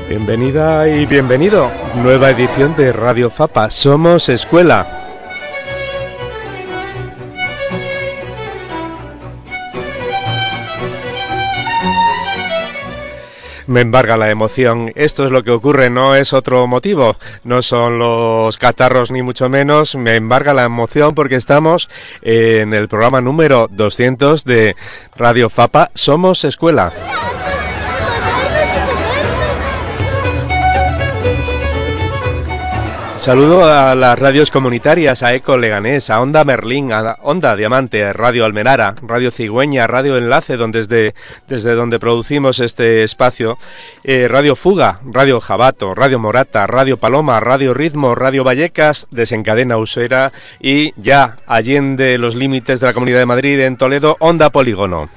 Bienvenida y bienvenido. Nueva edición de Radio Fapa. Somos Escuela. Me embarga la emoción. Esto es lo que ocurre, no es otro motivo. No son los catarros ni mucho menos. Me embarga la emoción porque estamos en el programa número 200 de Radio Fapa. Somos Escuela. Saludo a las radios comunitarias, a Eco Leganés, a Onda Merlín, a Onda Diamante, a Radio Almenara, Radio Cigüeña, Radio Enlace, desde donde producimos este espacio, Radio Fuga, Radio Jabato, Radio Morata, Radio Paloma, Radio Ritmo, Radio Vallecas, Desencadena Usera y ya allende los límites de la Comunidad de Madrid, en Toledo, Onda Polígono.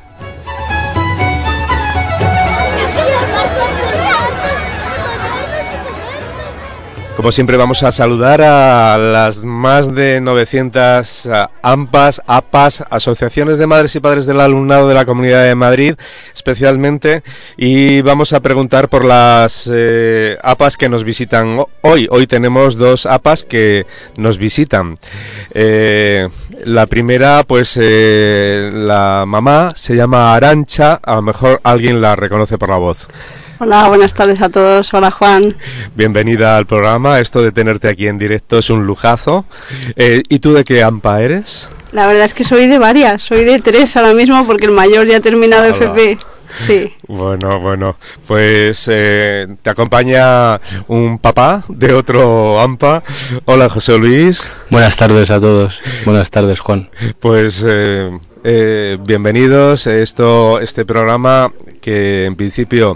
Como siempre vamos a saludar a las más de 900 AMPAs, APAs, asociaciones de madres y padres del alumnado de la Comunidad de Madrid, especialmente, y vamos a preguntar por las APAs que nos visitan hoy. Hoy tenemos dos APAs que nos visitan. La primera, pues la mamá se llama Arantxa, a lo mejor alguien la reconoce por la voz. Hola, buenas tardes a todos. Hola, Juan. Bienvenida al programa. Esto de tenerte aquí en directo es un lujazo. ¿Y tú de qué AMPA eres? La verdad es que soy de varias. Soy de 3 ahora mismo porque el mayor ya ha terminado FP. Sí. Bueno, pues te acompaña un papá de otro AMPA. Hola, José Luis. Buenas tardes a todos. Buenas tardes, Juan. Pues bienvenidos a este programa que en principio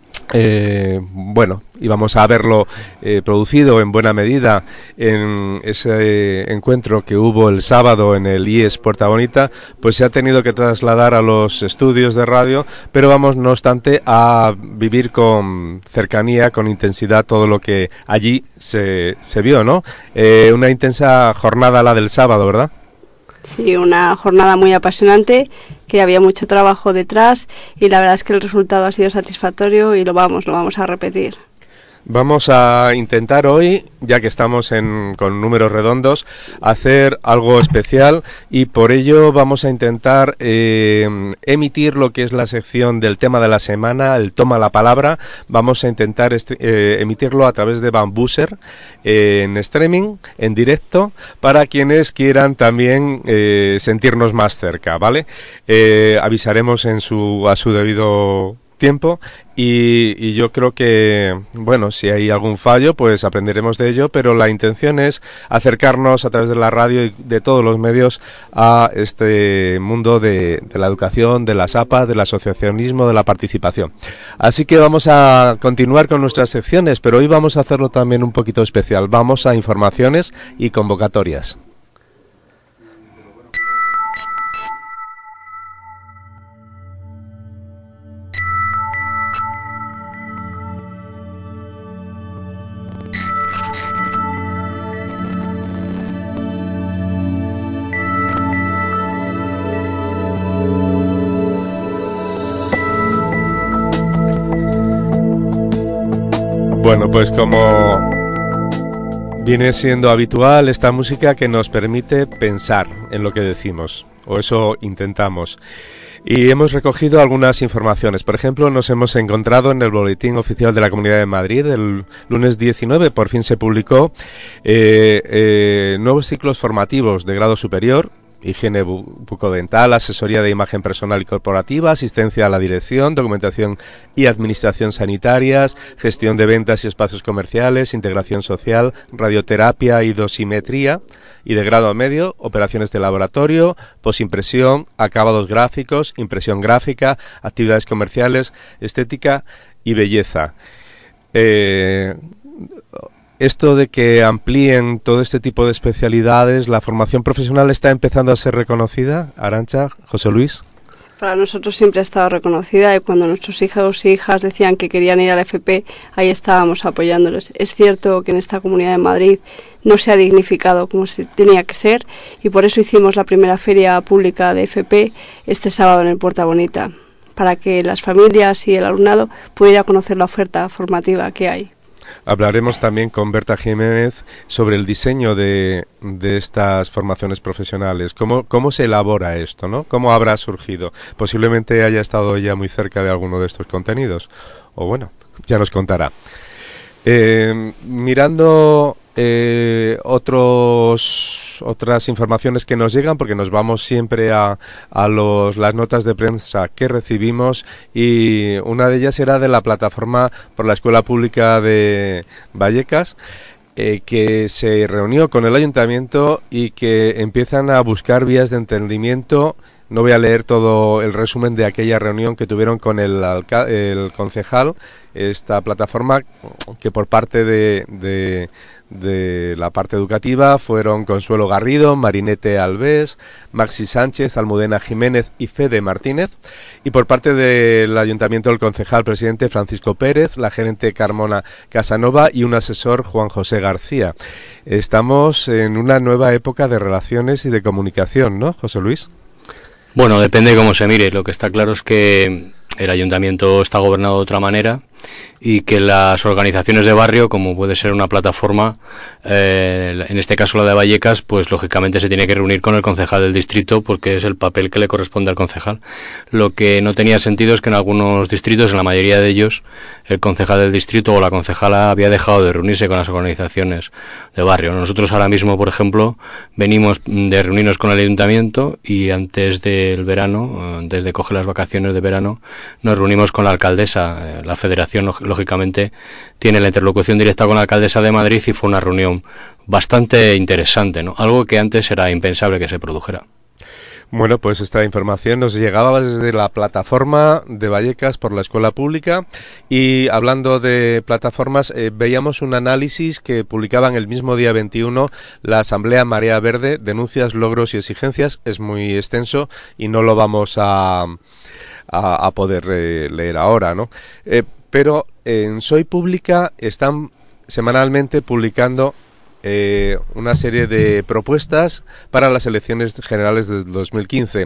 íbamos a haberlo producido en buena medida en ese encuentro que hubo el sábado en el IES Puerta Bonita, pues se ha tenido que trasladar a los estudios de radio, pero vamos no obstante a vivir con cercanía, con intensidad todo lo que allí se vio, ¿no? Una intensa jornada la del sábado, ¿verdad? Sí, una jornada muy apasionante, que había mucho trabajo detrás y la verdad es que el resultado ha sido satisfactorio y lo vamos a repetir. Vamos a intentar hoy, ya que estamos con números redondos, hacer algo especial y por ello vamos a intentar emitir lo que es la sección del tema de la semana, el Toma la Palabra. Vamos a intentar emitirlo a través de Bambuser en streaming, en directo, para quienes quieran también sentirnos más cerca, ¿vale? Avisaremos a su debido tiempo y yo creo que, bueno, si hay algún fallo pues aprenderemos de ello, pero la intención es acercarnos a través de la radio y de todos los medios a este mundo de la educación, de las APAs, del asociacionismo, de la participación. Así que vamos a continuar con nuestras secciones, pero hoy vamos a hacerlo también un poquito especial. Vamos a informaciones y convocatorias. Bueno, pues como viene siendo habitual, esta música que nos permite pensar en lo que decimos, o eso intentamos. Y hemos recogido algunas informaciones. Por ejemplo, nos hemos encontrado en el Boletín Oficial de la Comunidad de Madrid, el lunes 19, por fin se publicó nuevos ciclos formativos de grado superior, higiene bucodental, asesoría de imagen personal y corporativa, asistencia a la dirección, documentación y administración sanitarias, gestión de ventas y espacios comerciales, integración social, radioterapia y dosimetría, y de grado medio, operaciones de laboratorio, posimpresión, acabados gráficos, impresión gráfica, actividades comerciales, estética y belleza. Esto de que amplíen todo este tipo de especialidades, la formación profesional está empezando a ser reconocida, Arantxa, José Luis. Para nosotros siempre ha estado reconocida y cuando nuestros hijos e hijas decían que querían ir a la FP, ahí estábamos apoyándoles. Es cierto que en esta Comunidad de Madrid no se ha dignificado como se tenía que ser y por eso hicimos la primera feria pública de FP este sábado en el Puerta Bonita, para que las familias y el alumnado pudiera conocer la oferta formativa que hay. Hablaremos también con Berta Jiménez sobre el diseño de estas formaciones profesionales. ¿Cómo se elabora esto, ¿no? ¿Cómo habrá surgido? Posiblemente haya estado ya muy cerca de alguno de estos contenidos. O bueno, ya nos contará. Mirando otras informaciones que nos llegan, porque nos vamos siempre a las notas de prensa que recibimos, y una de ellas era de la plataforma por la Escuela Pública de Vallecas, que se reunió con el ayuntamiento y que empiezan a buscar vías de entendimiento. No voy a leer todo el resumen de aquella reunión que tuvieron con el concejal, esta plataforma, que por parte de la parte educativa fueron Consuelo Garrido, Marinete Alves, Maxi Sánchez, Almudena Jiménez y Fede Martínez, y por parte del ayuntamiento el concejal presidente Francisco Pérez, la gerente Carmona Casanova y un asesor Juan José García. Estamos en una nueva época de relaciones y de comunicación, ¿no, José Luis? Bueno, depende de cómo se mire. Lo que está claro es que el ayuntamiento está gobernado de otra manera y que las organizaciones de barrio, como puede ser una plataforma, en este caso la de Vallecas, pues lógicamente se tiene que reunir con el concejal del distrito porque es el papel que le corresponde al concejal. Lo que no tenía sentido es que en algunos distritos, en la mayoría de ellos, el concejal del distrito o la concejala había dejado de reunirse con las organizaciones de barrio. Nosotros ahora mismo, por ejemplo, venimos de reunirnos con el ayuntamiento y antes del verano, antes de coger las vacaciones de verano, nos reunimos con la alcaldesa. La federación, lógicamente, tiene la interlocución directa con la alcaldesa de Madrid y fue una reunión bastante interesante, ¿no? Algo que antes era impensable que se produjera. Bueno, pues esta información nos llegaba desde la plataforma de Vallecas por la Escuela Pública, y hablando de plataformas, veíamos un análisis que publicaban el mismo día 21 la Asamblea Marea Verde, denuncias, logros y exigencias. Es muy extenso y no lo vamos a poder leer ahora, ¿no? Pero en Soy Pública están semanalmente publicando una serie de propuestas para las elecciones generales del 2015.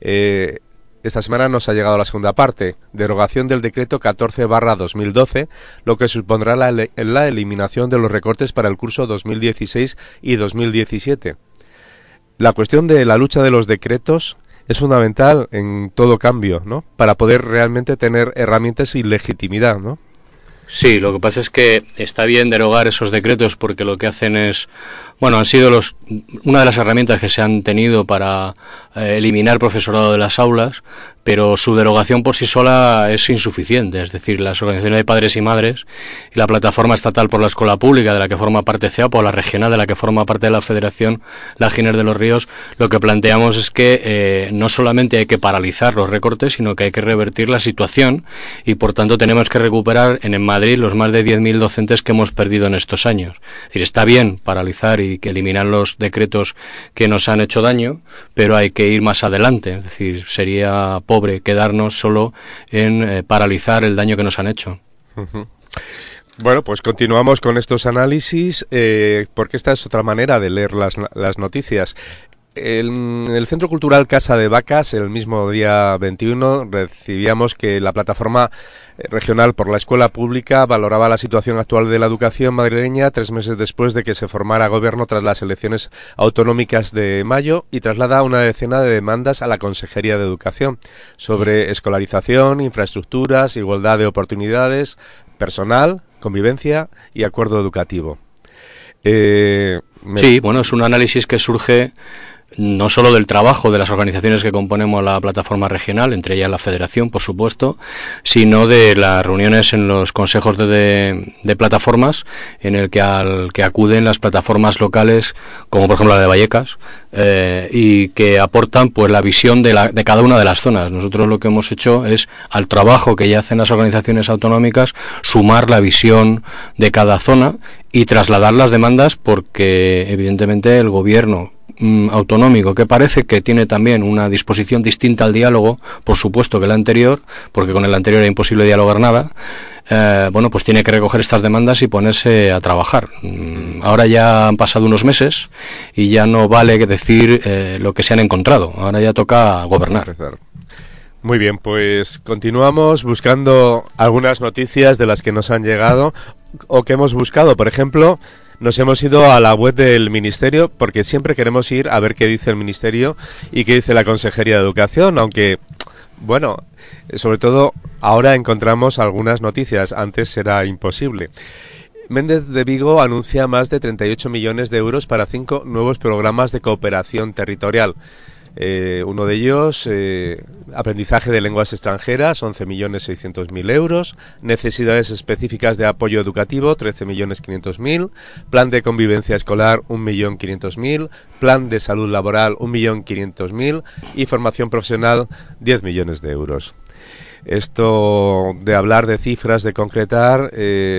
Esta semana nos ha llegado la segunda parte, derogación del decreto 14/2012, lo que supondrá la eliminación de los recortes para el curso 2016 y 2017. La cuestión de la lucha de los decretos es fundamental en todo cambio, ¿no? Para poder realmente tener herramientas y legitimidad, ¿no? Sí, lo que pasa es que está bien derogar esos decretos porque lo que hacen es, bueno, han sido una de las herramientas que se han tenido para eliminar profesorado de las aulas, pero su derogación por sí sola es insuficiente. Es decir, las organizaciones de padres y madres y la plataforma estatal por la escuela pública, de la que forma parte CEAPO, o la regional, de la que forma parte de la Federación La Giner de los Ríos, lo que planteamos es que no solamente hay que paralizar los recortes, sino que hay que revertir la situación y, por tanto, tenemos que recuperar en Madrid los más de 10.000 docentes que hemos perdido en estos años. Es decir, está bien paralizar y que eliminar los decretos que nos han hecho daño, pero hay que ir más adelante. Es decir, sería pobre quedarnos solo en paralizar el daño que nos han hecho. Uh-huh. Bueno, pues continuamos con estos análisis, porque esta es otra manera de leer las noticias. En el Centro Cultural Casa de Vacas, el mismo día 21, recibíamos que la plataforma regional por la escuela pública valoraba la situación actual de la educación madrileña 3 meses después de que se formara gobierno tras las elecciones autonómicas de mayo, y traslada una decena de demandas a la Consejería de Educación sobre escolarización, infraestructuras, igualdad de oportunidades, personal, convivencia y acuerdo educativo. Sí, bueno, es un análisis que surge no solo del trabajo de las organizaciones que componemos la plataforma regional, entre ellas la Federación, por supuesto, sino de las reuniones en los consejos de plataformas, en el que acuden las plataformas locales, como por ejemplo la de Vallecas, y que aportan pues la visión de cada una de las zonas. Nosotros lo que hemos hecho es, al trabajo que ya hacen las organizaciones autonómicas, sumar la visión de cada zona y trasladar las demandas, porque evidentemente el gobierno autonómico, que parece que tiene también una disposición distinta al diálogo, por supuesto, que el anterior, porque con el anterior era imposible dialogar nada, bueno, pues tiene que recoger estas demandas y ponerse a trabajar. Ahora ya han pasado unos meses y ya no vale decir lo que se han encontrado, ahora ya toca gobernar. Muy bien, pues continuamos buscando algunas noticias de las que nos han llegado o que hemos buscado. Por ejemplo, nos hemos ido a la web del Ministerio porque siempre queremos ir a ver qué dice el Ministerio y qué dice la Consejería de Educación, aunque, bueno, sobre todo ahora encontramos algunas noticias, antes era imposible. Méndez de Vigo anuncia más de 38 millones de euros para 5 nuevos programas de cooperación territorial. Uno de ellos, aprendizaje de lenguas extranjeras, 11.600.000 euros, necesidades específicas de apoyo educativo, 13.500.000, plan de convivencia escolar, 1.500.000, plan de salud laboral, 1.500.000 y formación profesional, 10 millones de euros. Esto de hablar de cifras, de concretar,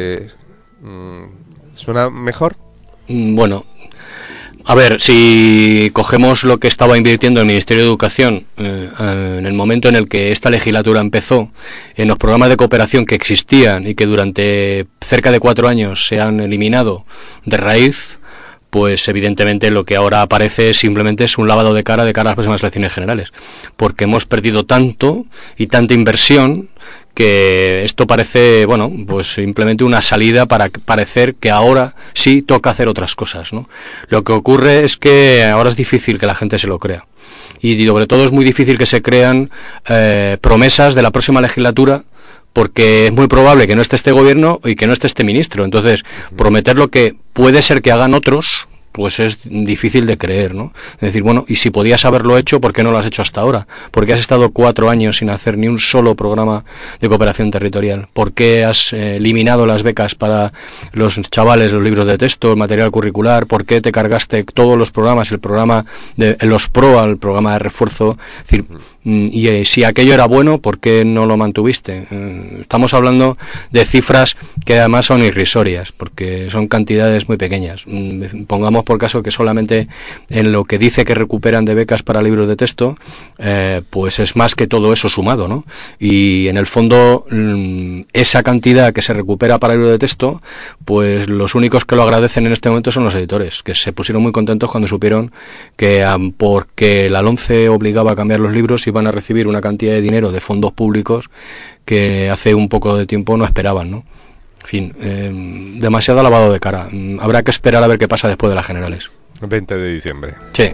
¿suena mejor? Bueno, a ver, si cogemos lo que estaba invirtiendo el Ministerio de Educación en el momento en el que esta legislatura empezó, en los programas de cooperación que existían y que durante cerca de 4 años se han eliminado de raíz, pues evidentemente lo que ahora aparece simplemente es un lavado de cara a las próximas elecciones generales, porque hemos perdido tanto y tanta inversión que esto parece, bueno, pues simplemente una salida para parecer que ahora sí toca hacer otras cosas, ¿no? Lo que ocurre es que ahora es difícil que la gente se lo crea. Y sobre todo es muy difícil que se crean promesas de la próxima legislatura, porque es muy probable que no esté este gobierno y que no esté este ministro. Entonces, prometer lo que puede ser que hagan otros, pues es difícil de creer, ¿no? Es decir, bueno, y si podías haberlo hecho, ¿por qué no lo has hecho hasta ahora? ¿Por qué has estado 4 años sin hacer ni un solo programa de cooperación territorial? ¿Por qué has eliminado las becas para los chavales, los libros de texto, el material curricular? ¿Por qué te cargaste todos los programas, el programa de los PRO al programa de refuerzo? Es decir, y si aquello era bueno, ¿por qué no lo mantuviste? Estamos hablando de cifras que además son irrisorias, porque son cantidades muy pequeñas. Pongamos por caso que solamente en lo que dice que recuperan de becas para libros de texto, pues es más que todo eso sumado, ¿no? Y en el fondo, esa cantidad que se recupera para libros de texto, pues los únicos que lo agradecen en este momento son los editores, que se pusieron muy contentos cuando supieron que porque la LOMCE obligaba a cambiar los libros, iban a recibir una cantidad de dinero de fondos públicos que hace un poco de tiempo no esperaban, ¿no? En fin, demasiado lavado de cara. Habrá que esperar a ver qué pasa después de las generales. 20 de diciembre. Sí.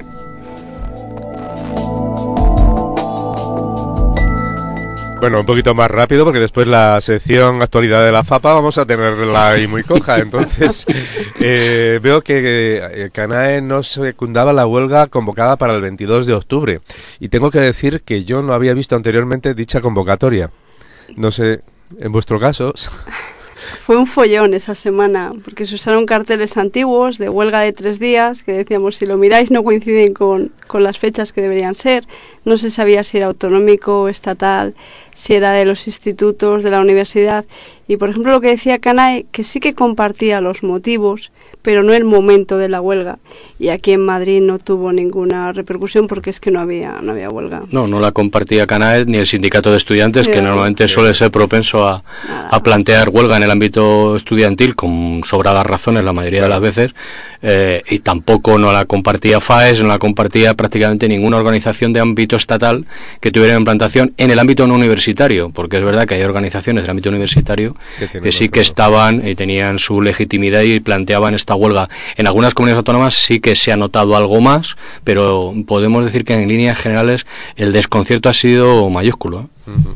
Bueno, un poquito más rápido porque después la sección actualidad de la FAPA vamos a tenerla ahí muy coja. Entonces, veo que CANAE no secundaba la huelga convocada para el 22 de octubre. Y tengo que decir que yo no había visto anteriormente dicha convocatoria. No sé, en vuestro caso... Fue un follón esa semana, porque se usaron carteles antiguos de huelga de 3 días, que decíamos, si lo miráis no coinciden con las fechas que deberían ser. No se sabía si era autonómico o estatal, si era de los institutos, de la universidad. Y, por ejemplo, lo que decía CANAE, que sí que compartía los motivos, pero no el momento de la huelga. Y aquí en Madrid no tuvo ninguna repercusión porque es que no había huelga. No la compartía CANAE ni el sindicato de estudiantes, que normalmente suele ser propenso a plantear huelga en el ámbito estudiantil, con sobradas razones la mayoría de las veces, y tampoco no la compartía FAES, no la compartía prácticamente ninguna organización de ámbito estatal que tuviera implantación en el ámbito no universitario, porque es verdad que hay organizaciones del ámbito universitario que sí que estaban y tenían su legitimidad y planteaban esta huelga. En algunas comunidades autónomas sí que se ha notado algo más, pero podemos decir que en líneas generales el desconcierto ha sido mayúsculo.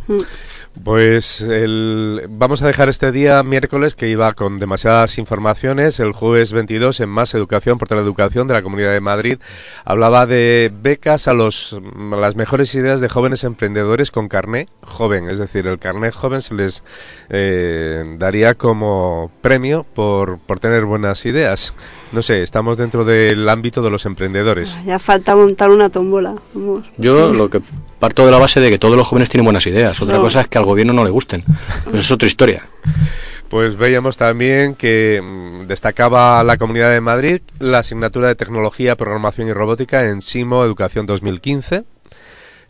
Pues vamos a dejar este día miércoles, que iba con demasiadas informaciones. El jueves 22 en Más Educación por Teleeducación de la Comunidad de Madrid hablaba de becas a las mejores ideas de jóvenes emprendedores con carné joven. Es decir, el carné joven se les daría como premio por tener buenas ideas. No sé, estamos dentro del ámbito de los emprendedores. Ya falta montar una tómbola. Yo lo que parto de la base de que todos los jóvenes tienen buenas ideas. Otra cosa es que al gobierno no le gusten. Pues es otra historia. Pues veíamos también que destacaba la Comunidad de Madrid la asignatura de Tecnología, Programación y Robótica en SIMO Educación 2015.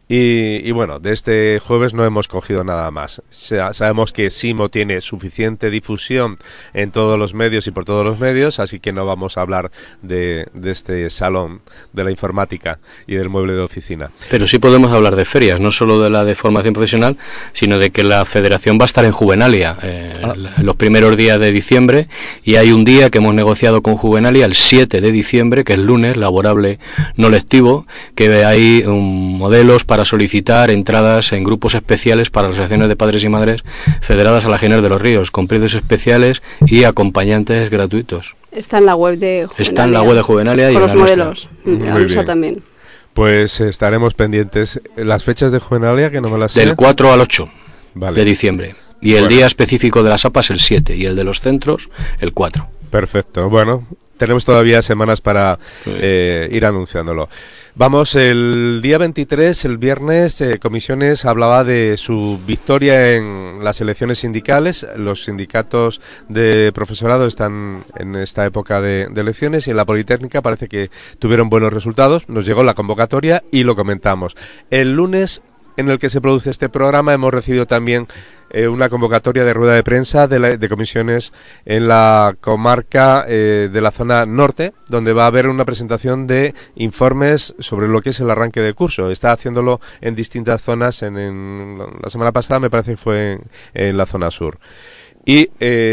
Y bueno, de este jueves no hemos cogido nada más. Sabemos que Simo tiene suficiente difusión en todos los medios y por todos los medios, así que no vamos a hablar de este salón de la informática y del mueble de oficina. Pero sí podemos hablar de ferias, no solo de la de formación profesional, sino de que la federación va a estar en Juvenalia los primeros días de diciembre, y hay un día que hemos negociado con Juvenalia, el 7 de diciembre, que es lunes, laborable no lectivo, que hay modelos para solicitar entradas en grupos especiales para las asociaciones de padres y madres federadas a la General de los Ríos, con precios especiales y acompañantes gratuitos. Está en la web de Juvenalia. Está en la web de Juvenalia y con en los modelos. Muy bien. También. Pues estaremos pendientes. Las fechas de Juvenalia, que no me las sé. Del 4 al 8 vale. de diciembre. Y el día específico de las APAs el 7 y el de los centros el 4. Perfecto. Bueno, tenemos todavía semanas para ir anunciándolo. Vamos, el día 23, el viernes, Comisiones hablaba de su victoria en las elecciones sindicales. Los sindicatos de profesorado están en esta época de elecciones, y en la Politécnica parece que tuvieron buenos resultados. Nos llegó la convocatoria y lo comentamos. El lunes, en el que se produce este programa, hemos recibido también una convocatoria de rueda de prensa de comisiones en la comarca de la zona norte, donde va a haber una presentación de informes sobre lo que es el arranque de curso. Está haciéndolo en distintas zonas. La semana pasada me parece que fue en la zona sur. Y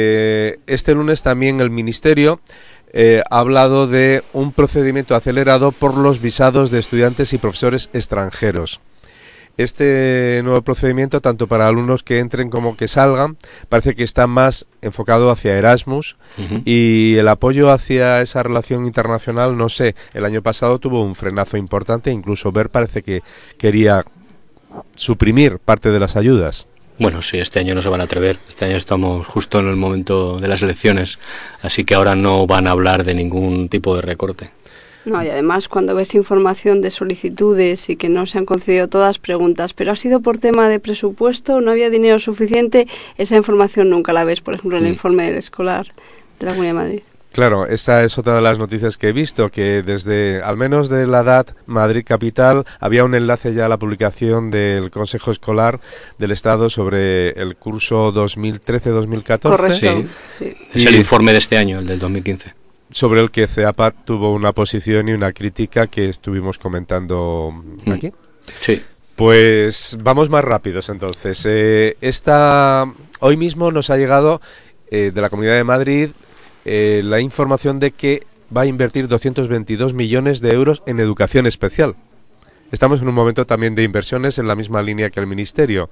este lunes también el Ministerio ha hablado de un procedimiento acelerado por los visados de estudiantes y profesores extranjeros. Este nuevo procedimiento, tanto para alumnos que entren como que salgan, parece que está más enfocado hacia Erasmus, y el apoyo hacia esa relación internacional, no sé, el año pasado tuvo un frenazo importante, incluso BER parece que quería suprimir parte de las ayudas. Bueno, sí, este año no se van a atrever. Este año estamos justo en el momento de las elecciones, así que ahora no van a hablar de ningún tipo de recorte. No, y además cuando ves información de solicitudes y que no se han concedido todas, preguntas, ¿pero ha sido por tema de presupuesto? ¿No había dinero suficiente? Esa información nunca la ves, por ejemplo, en el informe del escolar de la Comunidad de Madrid. Claro, esta es otra de las noticias que he visto, que desde, al menos de la DAT Madrid Capital, había un enlace ya a la publicación del Consejo Escolar del Estado sobre el curso 2013-2014. Correcto. Sí. Es el informe de este año, el del 2015. Sobre el que CEAPA tuvo una posición y una crítica que estuvimos comentando aquí. Sí. Pues vamos más rápidos entonces. Hoy mismo nos ha llegado de la Comunidad de Madrid la información de que va a invertir 222 millones de euros en educación especial. ¿Estamos en un momento también de inversiones en la misma línea que el Ministerio?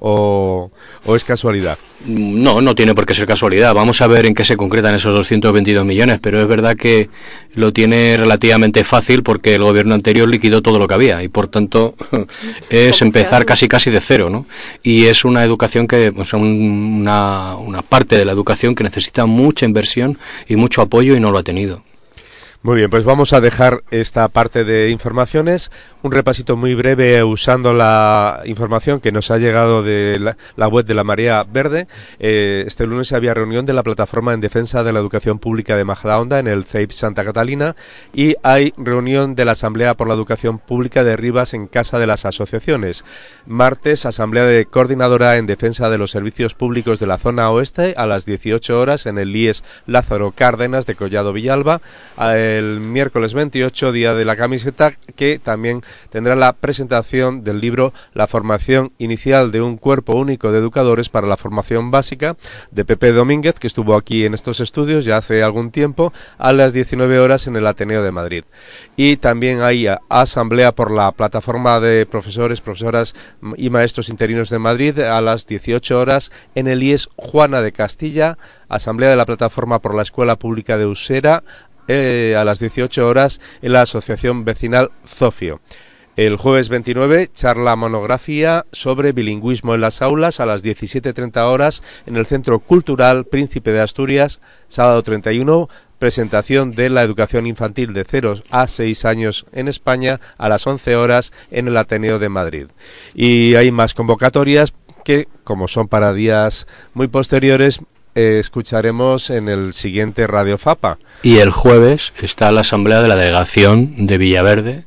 ¿O es casualidad? No tiene por qué ser casualidad. Vamos a ver en qué se concretan esos 222 millones, pero es verdad que lo tiene relativamente fácil porque el gobierno anterior liquidó todo lo que había y por tanto es empezar casi de cero, ¿no? Y es una educación que, o sea, una parte de la educación que necesita mucha inversión y mucho apoyo y no lo ha tenido. Muy bien, pues vamos a dejar esta parte de informaciones, un repasito muy breve usando la información que nos ha llegado de la web de la Marea Verde. Este lunes había reunión de la Plataforma en Defensa de la Educación Pública de Majadahonda en el CEIP Santa Catalina, y hay reunión de la Asamblea por la Educación Pública de Rivas en Casa de las Asociaciones. Martes, Asamblea de Coordinadora en Defensa de los Servicios Públicos de la Zona Oeste a las 18 horas en el IES Lázaro Cárdenas de Collado Villalba. El miércoles 28, día de la camiseta, que también tendrá la presentación del libro La formación inicial de un cuerpo único de educadores para la formación básica, de Pepe Domínguez, que estuvo aquí en estos estudios ya hace algún tiempo, a las 19 horas en el Ateneo de Madrid. Y también hay asamblea por la plataforma de profesores, profesoras y maestros interinos de Madrid a las 18 horas en el IES Juana de Castilla, asamblea de la plataforma por la Escuela Pública de Usera a las 18 horas en la Asociación Vecinal Zofio. El jueves 29, charla monografía sobre bilingüismo en las aulas a las 17:30 horas en el Centro Cultural Príncipe de Asturias. Sábado 31, presentación de la educación infantil de 0 a 6 años en España a las 11 horas en el Ateneo de Madrid. Y hay más convocatorias que, como son para días muy posteriores, escucharemos en el siguiente Radio Fapa. Y el jueves está la asamblea de la delegación de Villaverde,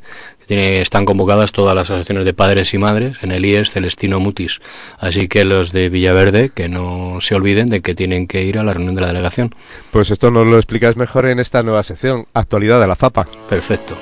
Están convocadas todas las asociaciones de padres y madres en el IES Celestino Mutis. Así que los de Villaverde, que no se olviden de que tienen que ir a la reunión de la delegación. Pues esto nos lo explicas mejor en esta nueva sección, Actualidad de la FAPA. Perfecto.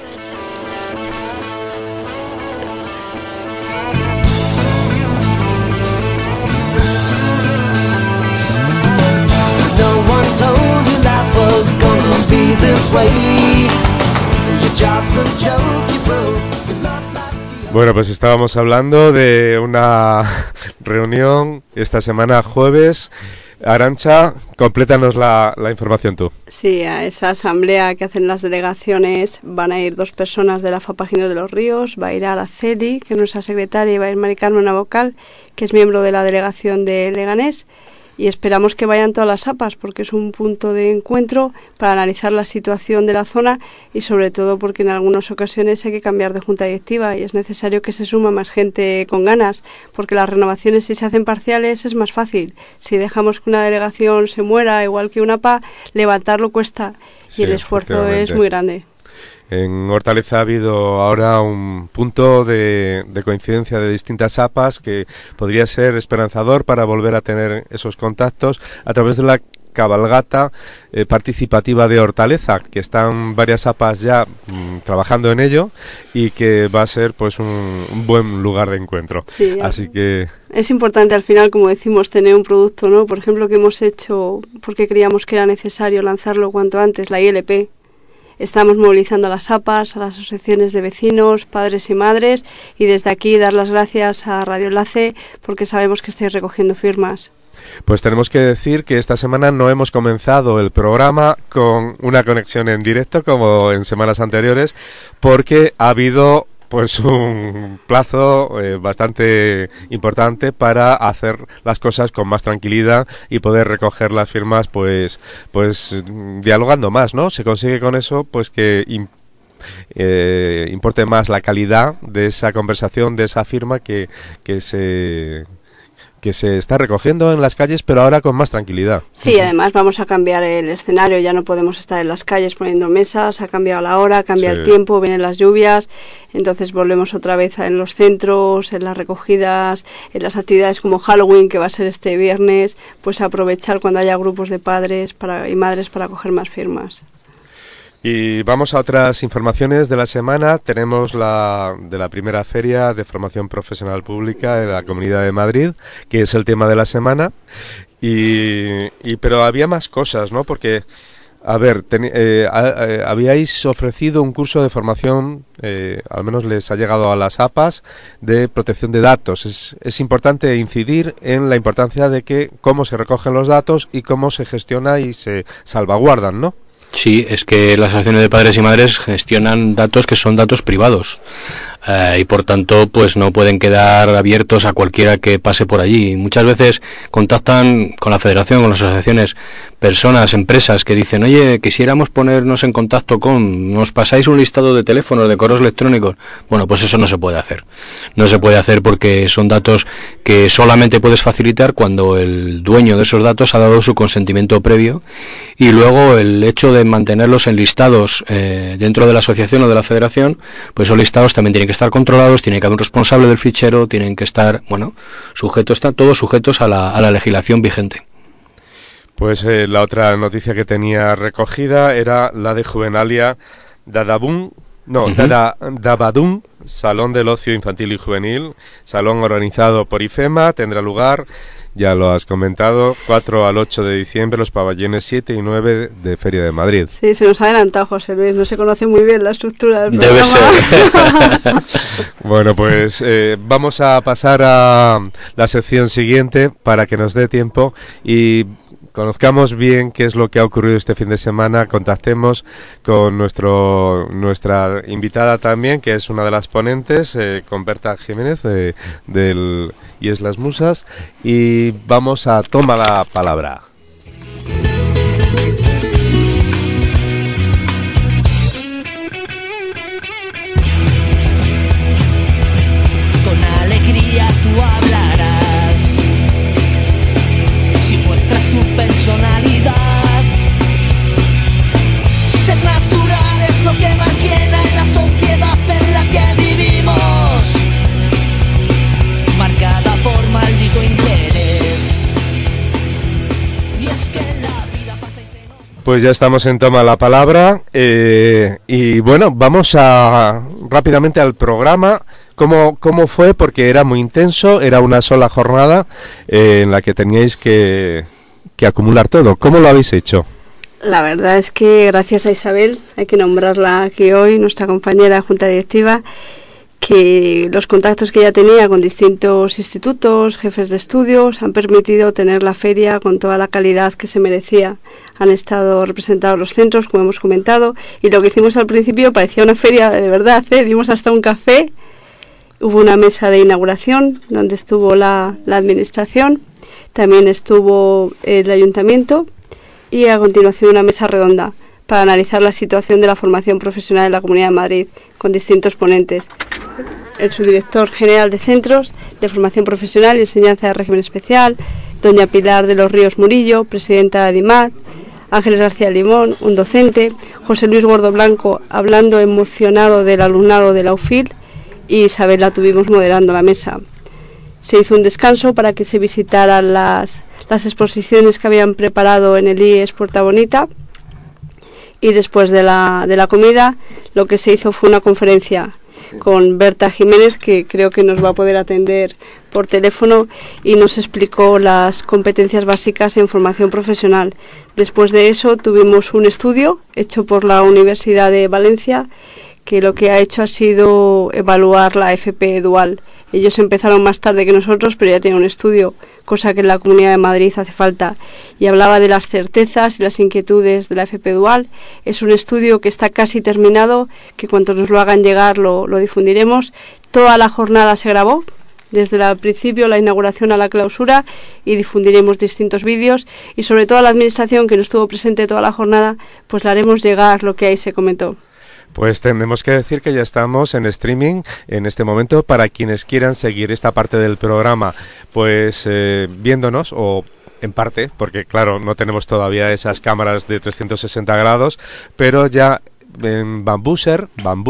Bueno, pues estábamos hablando de una reunión esta semana jueves. Arantxa, complétanos la información tú. Sí, a esa asamblea que hacen las delegaciones van a ir 2 personas de la FAPA Giner de los Ríos. Va a ir Araceli, que es nuestra secretaria, y va a ir Mari Carmen Vocal, que es miembro de la delegación de Leganés. Y esperamos que vayan todas las APAs, porque es un punto de encuentro para analizar la situación de la zona y sobre todo porque en algunas ocasiones hay que cambiar de junta directiva y es necesario que se suma más gente con ganas, porque las renovaciones, si se hacen parciales, es más fácil. Si dejamos que una delegación se muera igual que una APA, levantarlo cuesta y el esfuerzo es muy grande. En Hortaleza ha habido ahora un punto de coincidencia de distintas APAs que podría ser esperanzador para volver a tener esos contactos a través de la cabalgata participativa de Hortaleza, que están varias APAs ya trabajando en ello y que va a ser pues un buen lugar de encuentro. Sí, así que es importante al final, como decimos, tener un producto, ¿no? Por ejemplo, que hemos hecho porque creíamos que era necesario lanzarlo cuanto antes, la ILP. Estamos movilizando a las APAs, a las asociaciones de vecinos, padres y madres, y desde aquí dar las gracias a Radio Enlace porque sabemos que estáis recogiendo firmas. Pues tenemos que decir que esta semana no hemos comenzado el programa con una conexión en directo como en semanas anteriores, porque ha habido pues un plazo bastante importante para hacer las cosas con más tranquilidad y poder recoger las firmas pues dialogando más, ¿no? Se consigue con eso pues que importe más la calidad de esa conversación, de esa firma que se está recogiendo en las calles, pero ahora con más tranquilidad. Sí, además vamos a cambiar el escenario, ya no podemos estar en las calles poniendo mesas, ha cambiado la hora, cambia el tiempo, vienen las lluvias, entonces volvemos otra vez en los centros, en las recogidas, en las actividades como Halloween, que va a ser este viernes, pues aprovechar cuando haya grupos de padres y madres para coger más firmas. Y vamos a otras informaciones de la semana. Tenemos de la primera feria de formación profesional pública de la Comunidad de Madrid, que es el tema de la semana. Pero había más cosas, ¿no? Porque, a ver, habíais ofrecido un curso de formación, al menos les ha llegado a las APAs, de protección de datos. Es importante incidir en la importancia de cómo se recogen los datos y cómo se gestiona y se salvaguardan, ¿no? Sí, es que las asociaciones de padres y madres gestionan datos que son datos privados y por tanto pues no pueden quedar abiertos a cualquiera que pase por allí. Muchas veces contactan con la federación, con las asociaciones, personas, empresas que dicen, oye, quisiéramos ponernos en contacto nos pasáis un listado de teléfonos, de correos electrónicos. Bueno, pues eso no se puede hacer. No se puede hacer porque son datos que solamente puedes facilitar cuando el dueño de esos datos ha dado su consentimiento previo y luego el hecho de mantenerlos enlistados dentro de la asociación o de la federación, pues esos listados también tienen que estar controlados, tiene que haber un responsable del fichero, tienen que estar, están todos sujetos a la legislación vigente. Pues la otra noticia que tenía recogida era la de Juvenalia Dadabun, Dabadún, Salón del Ocio Infantil y Juvenil, salón organizado por IFEMA, tendrá lugar, ya lo has comentado, 4 al 8 de diciembre, los pabellones 7 y 9 de Feria de Madrid. Sí, se nos ha adelantado José Luis, no se conoce muy bien la estructura del programa. Debe ser. Bueno, pues vamos a pasar a la sección siguiente para que nos dé tiempo y conozcamos bien qué es lo que ha ocurrido este fin de semana, contactemos con nuestra invitada también, que es una de las ponentes, con Berta Jiménez del IES Las Musas, y vamos a tomar la palabra. Con alegría tú hablarás, si muestras tu personalidad. Ser natural es lo que más llena en la sociedad en la que Pues ya estamos en Toma la Palabra y bueno, vamos rápidamente al programa. ¿Cómo fue? Porque era muy intenso, era una sola jornada en la que teníais que acumular todo. ¿Cómo lo habéis hecho? La verdad es que gracias a Isabel, hay que nombrarla aquí hoy, nuestra compañera de Junta Directiva, que los contactos que ella tenía con distintos institutos, jefes de estudios, han permitido tener la feria con toda la calidad que se merecía. Han estado representados los centros, como hemos comentado, y lo que hicimos al principio parecía una feria de verdad, dimos hasta un café, hubo una mesa de inauguración donde estuvo la administración, también estuvo el ayuntamiento y a continuación una mesa redonda para analizar la situación de la formación profesional en la Comunidad de Madrid con distintos ponentes. El subdirector general de Centros de Formación Profesional y Enseñanza de Régimen Especial, doña Pilar de los Ríos Murillo, presidenta de ADIMAD, Ángeles García Limón, un docente, José Luis Gordo Blanco hablando emocionado del alumnado de la UFIL y Isabel la tuvimos moderando la mesa. Se hizo un descanso para que se visitaran las exposiciones que habían preparado en el IES Puerta Bonita y después de la comida lo que se hizo fue una conferencia con Berta Jiménez, que creo que nos va a poder atender por teléfono, y nos explicó las competencias básicas en formación profesional. Después de eso tuvimos un estudio hecho por la Universidad de Valencia, que lo que ha hecho ha sido evaluar la FP dual. Ellos empezaron más tarde que nosotros, pero ya tienen un estudio, cosa que en la Comunidad de Madrid hace falta, y hablaba de las certezas y las inquietudes de la FP dual. Es un estudio que está casi terminado, que cuando nos lo hagan llegar lo difundiremos. Toda la jornada se grabó, desde el principio, la inauguración a la clausura, y difundiremos distintos vídeos, y sobre todo a la administración, que no estuvo presente toda la jornada, pues le haremos llegar lo que ahí se comentó. Pues tenemos que decir que ya estamos en streaming en este momento para quienes quieran seguir esta parte del programa, pues viéndonos o en parte, porque claro, no tenemos todavía esas cámaras de 360 grados, pero ya en Bambuser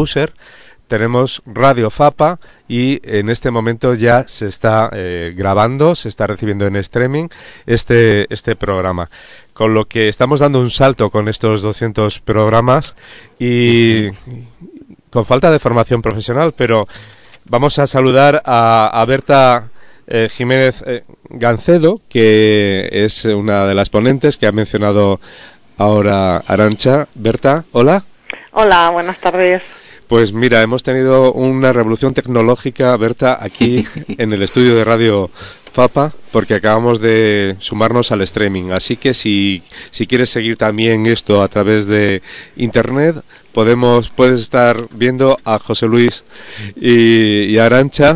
tenemos Radio Fapa y en este momento ya se está grabando, se está recibiendo en streaming este programa. Con lo que estamos dando un salto con estos 200 programas y con falta de formación profesional, pero vamos a saludar a Berta Jiménez Gancedo, que es una de las ponentes que ha mencionado ahora Arantxa. Berta, hola. Hola, buenas tardes. Pues mira, hemos tenido una revolución tecnológica, Berta, aquí en el estudio de Radio Fapa, porque acabamos de sumarnos al streaming. Así que si quieres seguir también esto a través de internet, puedes estar viendo a José Luis y a Arantxa,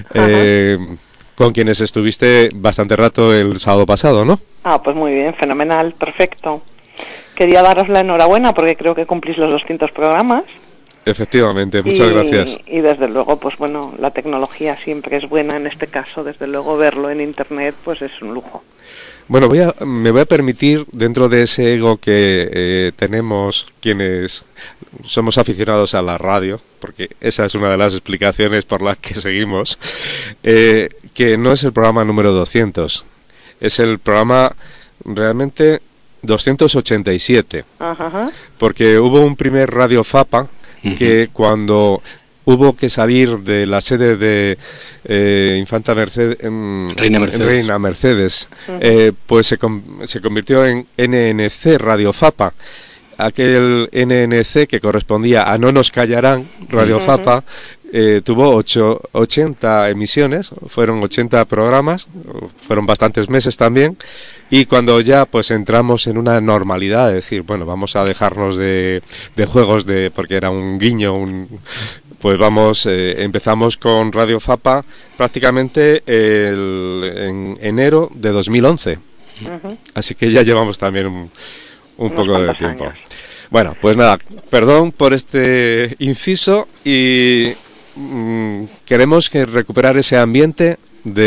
con quienes estuviste bastante rato el sábado pasado, ¿no? Ah, pues muy bien, fenomenal, perfecto. Quería daros la enhorabuena porque creo que cumplís los 200 programas. Efectivamente, muchas gracias. Y desde luego, pues bueno, la tecnología siempre es buena en este caso, desde luego verlo en internet pues es un lujo. Bueno, me voy a permitir, dentro de ese ego que tenemos quienes somos aficionados a la radio, porque esa es una de las explicaciones por las que seguimos, que no es el programa número 200, es el programa realmente 287, porque hubo un primer Radio Fapa, que cuando hubo que salir de la sede de Infanta Mercedes, Reina Mercedes, pues se convirtió en NNC Radio Fapa. Aquel NNC que correspondía a No Nos Callarán Radio Fapa, tuvo 80 emisiones, fueron 80 programas, fueron bastantes meses también, y cuando ya pues entramos en una normalidad, es decir, bueno, vamos a dejarnos de juegos, porque era un guiño, pues empezamos con Radio Fapa prácticamente en enero de 2011, así que ya llevamos también un poco de tiempo. Años. Bueno, pues nada, perdón por este inciso y queremos recuperar ese ambiente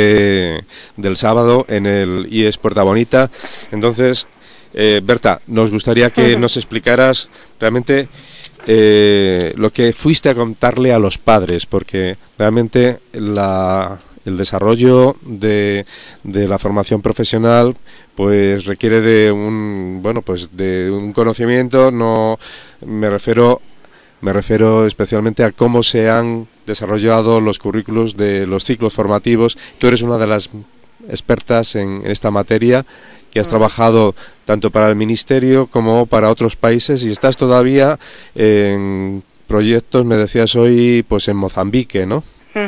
del sábado en el IES Puerta Bonita. Entonces, Berta, nos gustaría que nos explicaras realmente lo que fuiste a contarle a los padres, porque realmente el desarrollo de la formación profesional pues requiere de un conocimiento. No me refiero especialmente a cómo se han desarrollado los currículos de los ciclos formativos. Tú eres una de las expertas en esta materia, que has trabajado tanto para el Ministerio como para otros países, y estás todavía en proyectos, me decías hoy, pues en Mozambique, ¿no?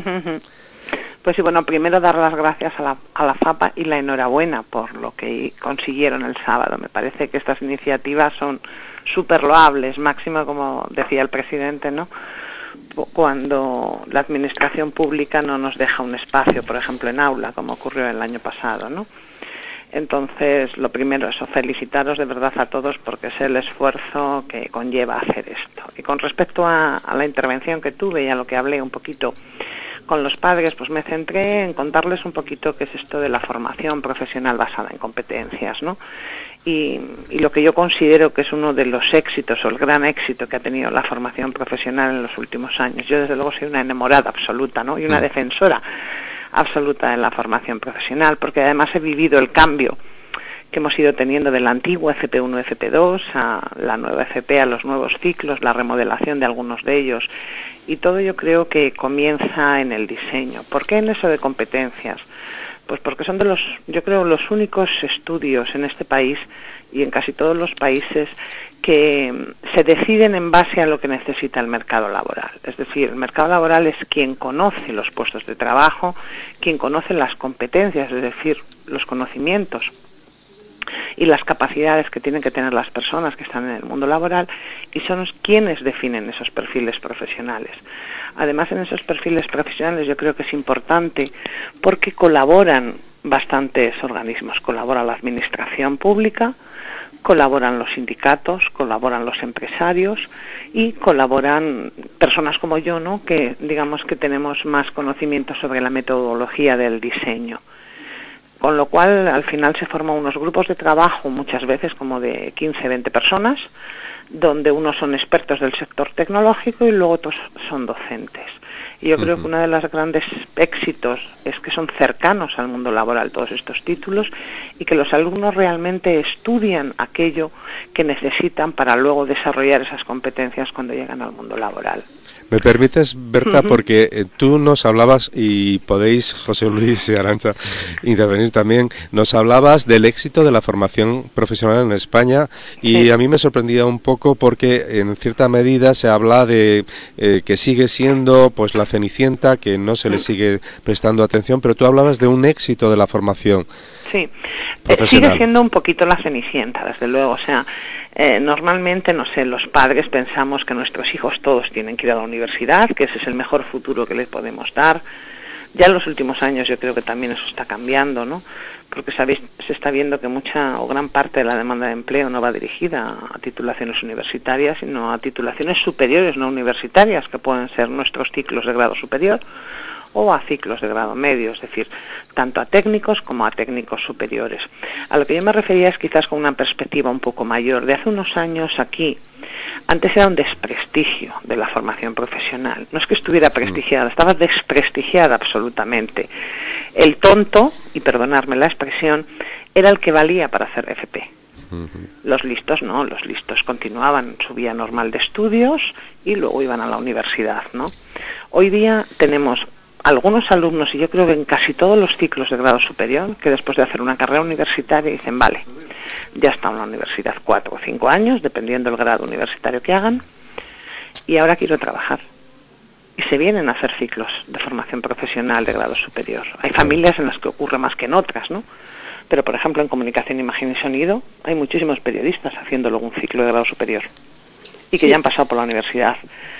Pues sí, bueno, primero dar las gracias a la FAPA y la enhorabuena por lo que consiguieron el sábado. Me parece que estas iniciativas son súper loables, máximo, como decía el presidente, ¿no?, cuando la administración pública no nos deja un espacio, por ejemplo en aula, como ocurrió el año pasado, ¿no? Entonces, lo primero, eso, felicitaros de verdad a todos, porque es el esfuerzo que conlleva hacer esto. Y con respecto a la intervención que tuve y a lo que hablé un poquito con los padres, pues me centré en contarles un poquito qué es esto de la formación profesional basada en competencias, ¿no? Y lo que yo considero que es uno de los éxitos, o el gran éxito que ha tenido la formación profesional en los últimos años. Yo desde luego soy una enamorada absoluta, ¿no?, y una defensora absoluta de la formación profesional, porque además he vivido el cambio que hemos ido teniendo de la antigua FP1, FP2 a la nueva FP, a los nuevos ciclos, la remodelación de algunos de ellos, y todo yo creo que comienza en el diseño. ¿Por qué en eso de competencias? Pues porque son yo creo, los únicos estudios en este país y en casi todos los países que se deciden en base a lo que necesita el mercado laboral. Es decir, el mercado laboral es quien conoce los puestos de trabajo, quien conoce las competencias, es decir, los conocimientos y las capacidades que tienen que tener las personas que están en el mundo laboral, y son quienes definen esos perfiles profesionales. Además, en esos perfiles profesionales yo creo que es importante porque colaboran bastantes organismos. Colabora la administración pública, colaboran los sindicatos, colaboran los empresarios y colaboran personas como yo, ¿no?, que digamos que tenemos más conocimiento sobre la metodología del diseño. Con lo cual, al final se forman unos grupos de trabajo, muchas veces como de 15, 20 personas, donde unos son expertos del sector tecnológico y luego otros son docentes. Y yo creo que uno de los grandes éxitos es que son cercanos al mundo laboral todos estos títulos, y que los alumnos realmente estudian aquello que necesitan para luego desarrollar esas competencias cuando llegan al mundo laboral. ¿Me permites, Berta? Porque tú nos hablabas, y podéis, José Luis y Arantxa, intervenir también, nos hablabas del éxito de la formación profesional en España, y a mí me sorprendía un poco porque en cierta medida se habla de que sigue siendo pues la Cenicienta, que no se le sigue prestando atención, pero tú hablabas de un éxito de la formación. Sí, sigue siendo un poquito la Cenicienta, desde luego, o sea, normalmente, no sé, los padres pensamos que nuestros hijos todos tienen que ir a la universidad, que ese es el mejor futuro que les podemos dar. Ya en los últimos años yo creo que también eso está cambiando, ¿no? Porque sabéis, se está viendo que mucha o gran parte de la demanda de empleo no va dirigida a titulaciones universitarias, sino a titulaciones superiores no universitarias, que pueden ser nuestros ciclos de grado superior o a ciclos de grado medio, es decir, tanto a técnicos como a técnicos superiores. A lo que yo me refería es quizás con una perspectiva un poco mayor. De hace unos años aquí, antes era un desprestigio de la formación profesional. No es que estuviera prestigiada, estaba desprestigiada absolutamente. El tonto, y perdonadme la expresión, era el que valía para hacer FP. Los listos no, los listos continuaban su vía normal de estudios y luego iban a la universidad, ¿no? Hoy día tenemos algunos alumnos, y yo creo que en casi todos los ciclos de grado superior, que después de hacer una carrera universitaria dicen, vale, ya está en la universidad 4 o 5 años, dependiendo del grado universitario que hagan, y ahora quiero trabajar. Y se vienen a hacer ciclos de formación profesional de grado superior. Hay familias en las que ocurre más que en otras, ¿no? Pero, por ejemplo, en comunicación, imagen y sonido, hay muchísimos periodistas haciendo luego un ciclo de grado superior y que ya han pasado por la universidad.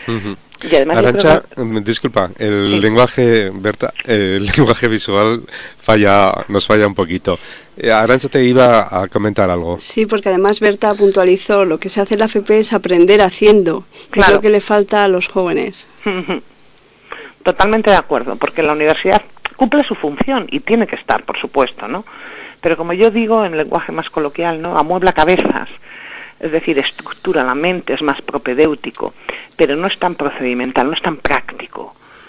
Y además, Arantxa, disculpa, el lenguaje, Berta, el lenguaje visual nos falla un poquito. Arantxa te iba a comentar algo. Sí, porque además Berta puntualizó, lo que se hace en la FP es aprender haciendo, que es lo que le falta a los jóvenes. Totalmente de acuerdo, porque la universidad cumple su función y tiene que estar, por supuesto, ¿no? Pero como yo digo en lenguaje más coloquial, ¿no?, amuebla cabezas. Es decir, estructura la mente, es más propedéutico, pero no es tan procedimental, no es tan práctico.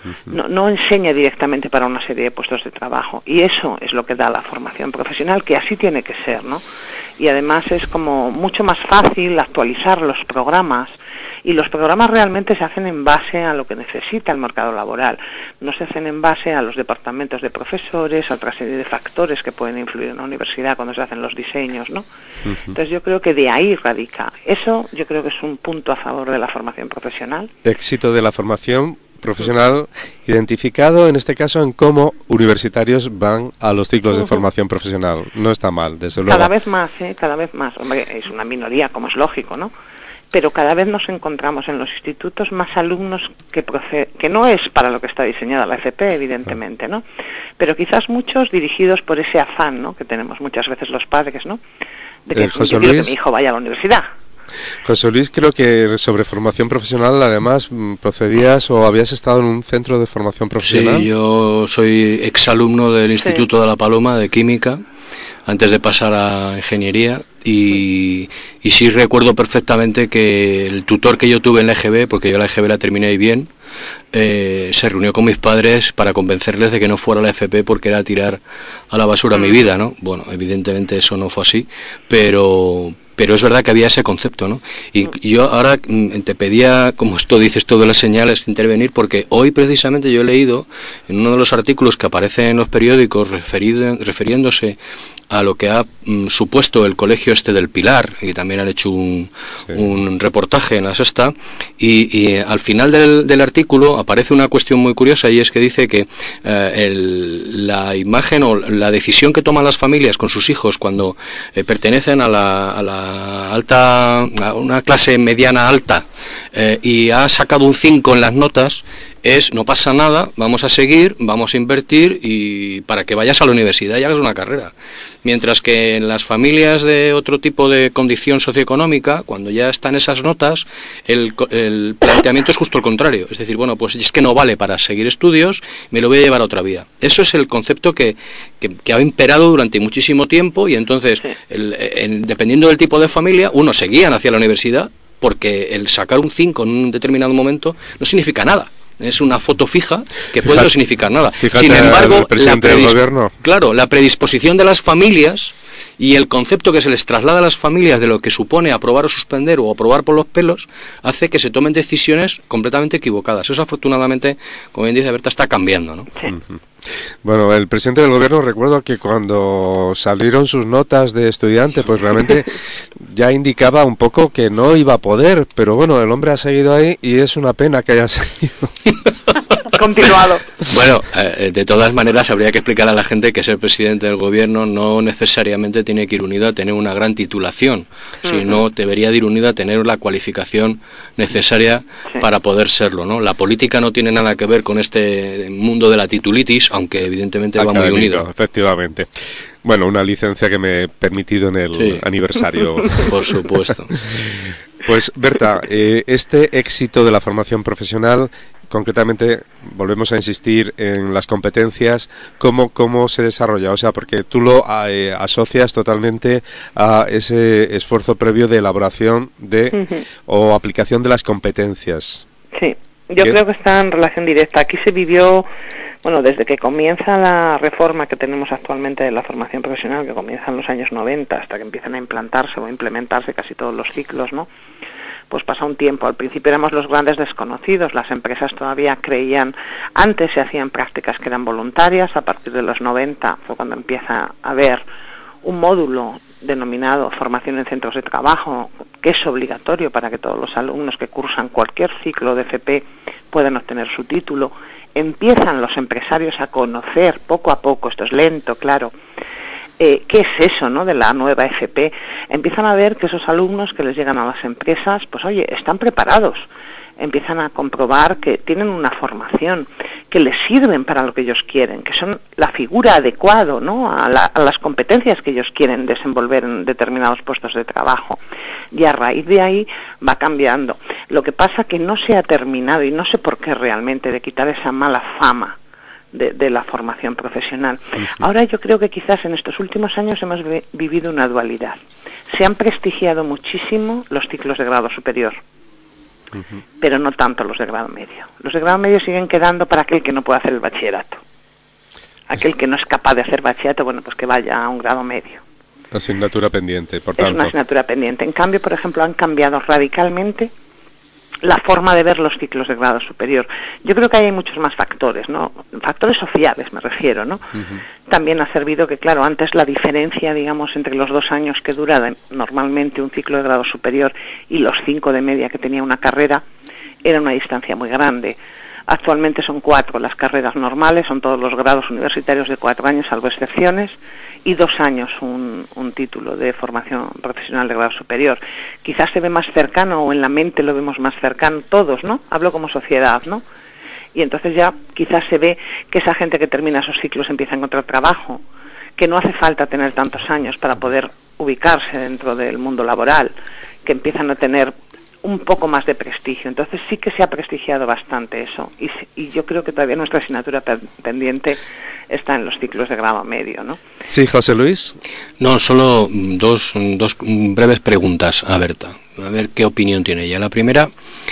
no enseña directamente para una serie de puestos de trabajo, y eso es lo que da la formación profesional, que así tiene que ser, ¿no? Y además es como mucho más fácil actualizar los programas, y los programas realmente se hacen en base a lo que necesita el mercado laboral, no se hacen en base a los departamentos de profesores, a otra serie de factores que pueden influir en la universidad cuando se hacen los diseños, ¿no? Entonces yo creo que de ahí radica. Eso yo creo que es un punto a favor de la formación profesional. Éxito de la formación profesional identificado en este caso en cómo universitarios van a los ciclos de formación profesional. No está mal, desde luego. Cada vez más. Hombre, es una minoría, como es lógico, ¿no? Pero cada vez nos encontramos en los institutos más alumnos que no es para lo que está diseñada la FP, evidentemente, ¿no? Pero quizás muchos dirigidos por ese afán, ¿no?, que tenemos muchas veces los padres, ¿no?, de que yo quiero que mi hijo vaya a la universidad. José Luis, creo que sobre formación profesional, además, procedías o habías estado en un centro de formación profesional. Sí, yo soy exalumno del Instituto de La Paloma de Química, antes de pasar a Ingeniería, y sí recuerdo perfectamente que el tutor que yo tuve en la EGB, porque yo la EGB la terminé bien, se reunió con mis padres para convencerles de que no fuera a la FP porque era tirar a la basura mi vida, ¿no? Bueno, evidentemente eso no fue así, pero es verdad que había ese concepto, ¿no? Y yo ahora te pedía, como esto dices, todo las señales, intervenir, porque hoy precisamente yo he leído en uno de los artículos que aparece en los periódicos refiriéndose a lo que ha supuesto el colegio este del Pilar, y también han hecho un reportaje en La Sexta, y al final del artículo aparece una cuestión muy curiosa, y es que dice que la imagen o la decisión que toman las familias con sus hijos cuando pertenecen a una clase mediana alta, y ha sacado un 5 en las notas, no pasa nada, vamos a seguir, vamos a invertir y para que vayas a la universidad y hagas una carrera. Mientras que en las familias de otro tipo de condición socioeconómica, cuando ya están esas notas, el planteamiento es justo el contrario. Es decir, bueno, pues es que no vale para seguir estudios, me lo voy a llevar a otra vía. Eso es el concepto que ha imperado durante muchísimo tiempo, y entonces, dependiendo del tipo de familia, unos seguían hacia la universidad, porque el sacar un 5 en un determinado momento no significa nada. Es una foto fija que puede no significar nada. Sin embargo, el presidente del gobierno. Claro, la predisposición de las familias y el concepto que se les traslada a las familias de lo que supone aprobar o suspender o aprobar por los pelos hace que se tomen decisiones completamente equivocadas. Eso, afortunadamente, como bien dice Berta, está cambiando, ¿no? Sí. Bueno, el presidente del gobierno, recuerdo que cuando salieron sus notas de estudiante, pues realmente ya indicaba un poco que no iba a poder, pero bueno, el hombre ha seguido ahí y es una pena que haya seguido. Continuado. Bueno, de todas maneras habría que explicar a la gente que ser presidente del gobierno no necesariamente tiene que ir unido a tener una gran titulación, sino debería ir unido a tener la cualificación necesaria para poder serlo, ¿no? La política no tiene nada que ver con este mundo de la titulitis, aunque evidentemente va muy unido. Efectivamente. Bueno, una licencia que me he permitido en el aniversario. Por supuesto. Pues Berta, este éxito de la formación profesional, concretamente, volvemos a insistir en las competencias, ¿cómo se desarrolla? O sea, porque tú lo asocias totalmente a ese esfuerzo previo de elaboración o aplicación de las competencias. Sí, yo creo que está en relación directa. Aquí se vivió, bueno, desde que comienza la reforma que tenemos actualmente de la formación profesional, que comienza en los años 90, hasta que empiezan a implantarse o implementarse casi todos los ciclos, ¿no? Pues pasa un tiempo. Al principio éramos los grandes desconocidos, las empresas todavía creían, antes se hacían prácticas que eran voluntarias, a partir de los 90 fue cuando empieza a haber un módulo denominado formación en centros de trabajo, que es obligatorio para que todos los alumnos que cursan cualquier ciclo de FP puedan obtener su título. Empiezan los empresarios a conocer poco a poco, esto es lento, claro, ¿qué es eso, no?, de la nueva FP? Empiezan a ver que esos alumnos que les llegan a las empresas, pues oye, están preparados, empiezan a comprobar que tienen una formación, que les sirven para lo que ellos quieren, que son la figura adecuada, ¿no?, a las competencias que ellos quieren desenvolver en determinados puestos de trabajo. Y a raíz de ahí va cambiando. Lo que pasa que no se ha terminado, y no sé por qué realmente, de quitar esa mala fama de la formación profesional. Ahora yo creo que quizás en estos últimos años hemos vivido una dualidad. Se han prestigiado muchísimo los ciclos de grado superior. pero no tanto los de grado medio. Los de grado medio siguen quedando para aquel que no puede hacer el bachillerato. Aquel que no es capaz de hacer bachillerato, bueno, pues que vaya a un grado medio. Asignatura pendiente, por tanto. Es una asignatura pendiente. En cambio, por ejemplo, han cambiado radicalmente la forma de ver los ciclos de grado superior. Yo creo que hay muchos más factores, ¿no? Factores sociales, me refiero, ¿no? También ha servido que, claro, antes la diferencia, digamos, entre los 2 años que dura normalmente un ciclo de grado superior y los 5 de media que tenía una carrera, era una distancia muy grande. Actualmente son 4 las carreras normales, son todos los grados universitarios de 4 años, salvo excepciones, y 2 años un título de formación profesional de grado superior. Quizás se ve más cercano, o en la mente lo vemos más cercano todos, ¿no? Hablo como sociedad, ¿no? Y entonces ya quizás se ve que esa gente que termina esos ciclos empieza a encontrar trabajo, que no hace falta tener tantos años para poder ubicarse dentro del mundo laboral, que empiezan a tener un poco más de prestigio. Entonces sí que se ha prestigiado bastante eso, y yo creo que todavía nuestra asignatura pendiente está en los ciclos de grado medio, ¿no? Sí, José Luis. No, solo dos breves preguntas a Berta, a ver qué opinión tiene ella. La primera,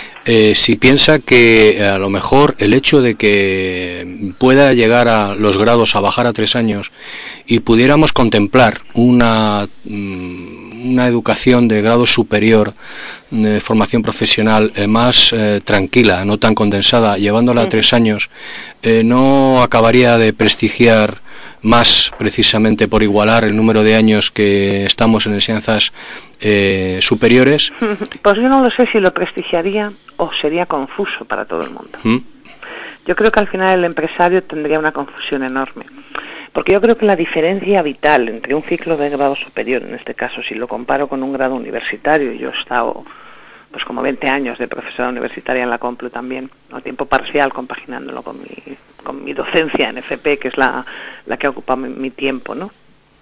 si piensa que a lo mejor el hecho de que pueda llegar a los grados a bajar a 3 años y pudiéramos contemplar una educación de grado superior, de formación profesional más tranquila, no tan condensada, llevándola a 3 años, no acabaría de prestigiar más, precisamente por igualar el número de años que estamos en enseñanzas superiores? Pues yo no lo sé si lo prestigiaría o sería confuso para todo el mundo. Yo creo que al final el empresario tendría una confusión enorme. Porque yo creo que la diferencia vital entre un ciclo de grado superior, en este caso si lo comparo con un grado universitario, yo he estado pues como 20 años de profesora universitaria en la Complu también, a tiempo parcial, compaginándolo con mi docencia en FP, que es la que ha ocupado mi tiempo, ¿no?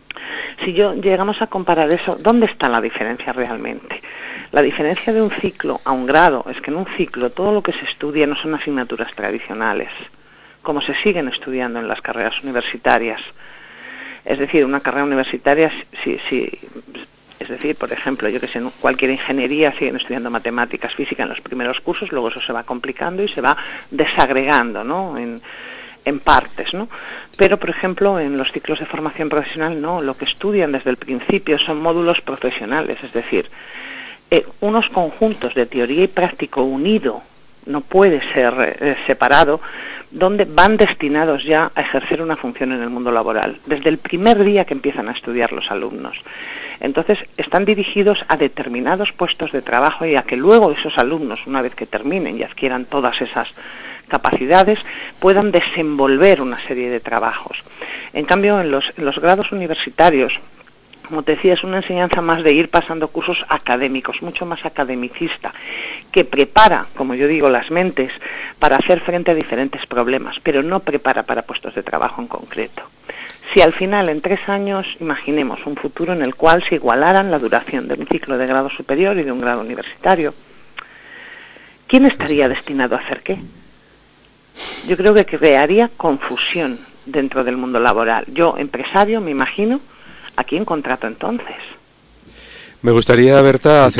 Si llegamos a comparar eso, ¿dónde está la diferencia realmente? La diferencia de un ciclo a un grado es que en un ciclo todo lo que se estudia no son asignaturas tradicionales, como se siguen estudiando en las carreras universitarias. Es decir, una carrera universitaria, es decir, por ejemplo, yo que sé, en cualquier ingeniería siguen estudiando matemáticas, física en los primeros cursos, luego eso se va complicando y se va desagregando, ¿no?, en partes, ¿no? Pero, por ejemplo, en los ciclos de formación profesional, no, lo que estudian desde el principio son módulos profesionales, es decir, unos conjuntos de teoría y práctico unido, no puede ser separado, donde van destinados ya a ejercer una función en el mundo laboral, desde el primer día que empiezan a estudiar los alumnos. Entonces, están dirigidos a determinados puestos de trabajo y a que luego esos alumnos, una vez que terminen y adquieran todas esas capacidades, puedan desenvolver una serie de trabajos. En cambio, en los grados universitarios, como te decía, es una enseñanza más de ir pasando cursos académicos, mucho más academicista, que prepara, como yo digo, las mentes para hacer frente a diferentes problemas, pero no prepara para puestos de trabajo en concreto. Si al final, en 3 años, imaginemos un futuro en el cual se igualaran la duración de un ciclo de grado superior y de un grado universitario, ¿quién estaría destinado a hacer qué? Yo creo que crearía confusión dentro del mundo laboral. Yo, empresario, me imagino, ¿a quién contrato entonces? Me gustaría, Berta,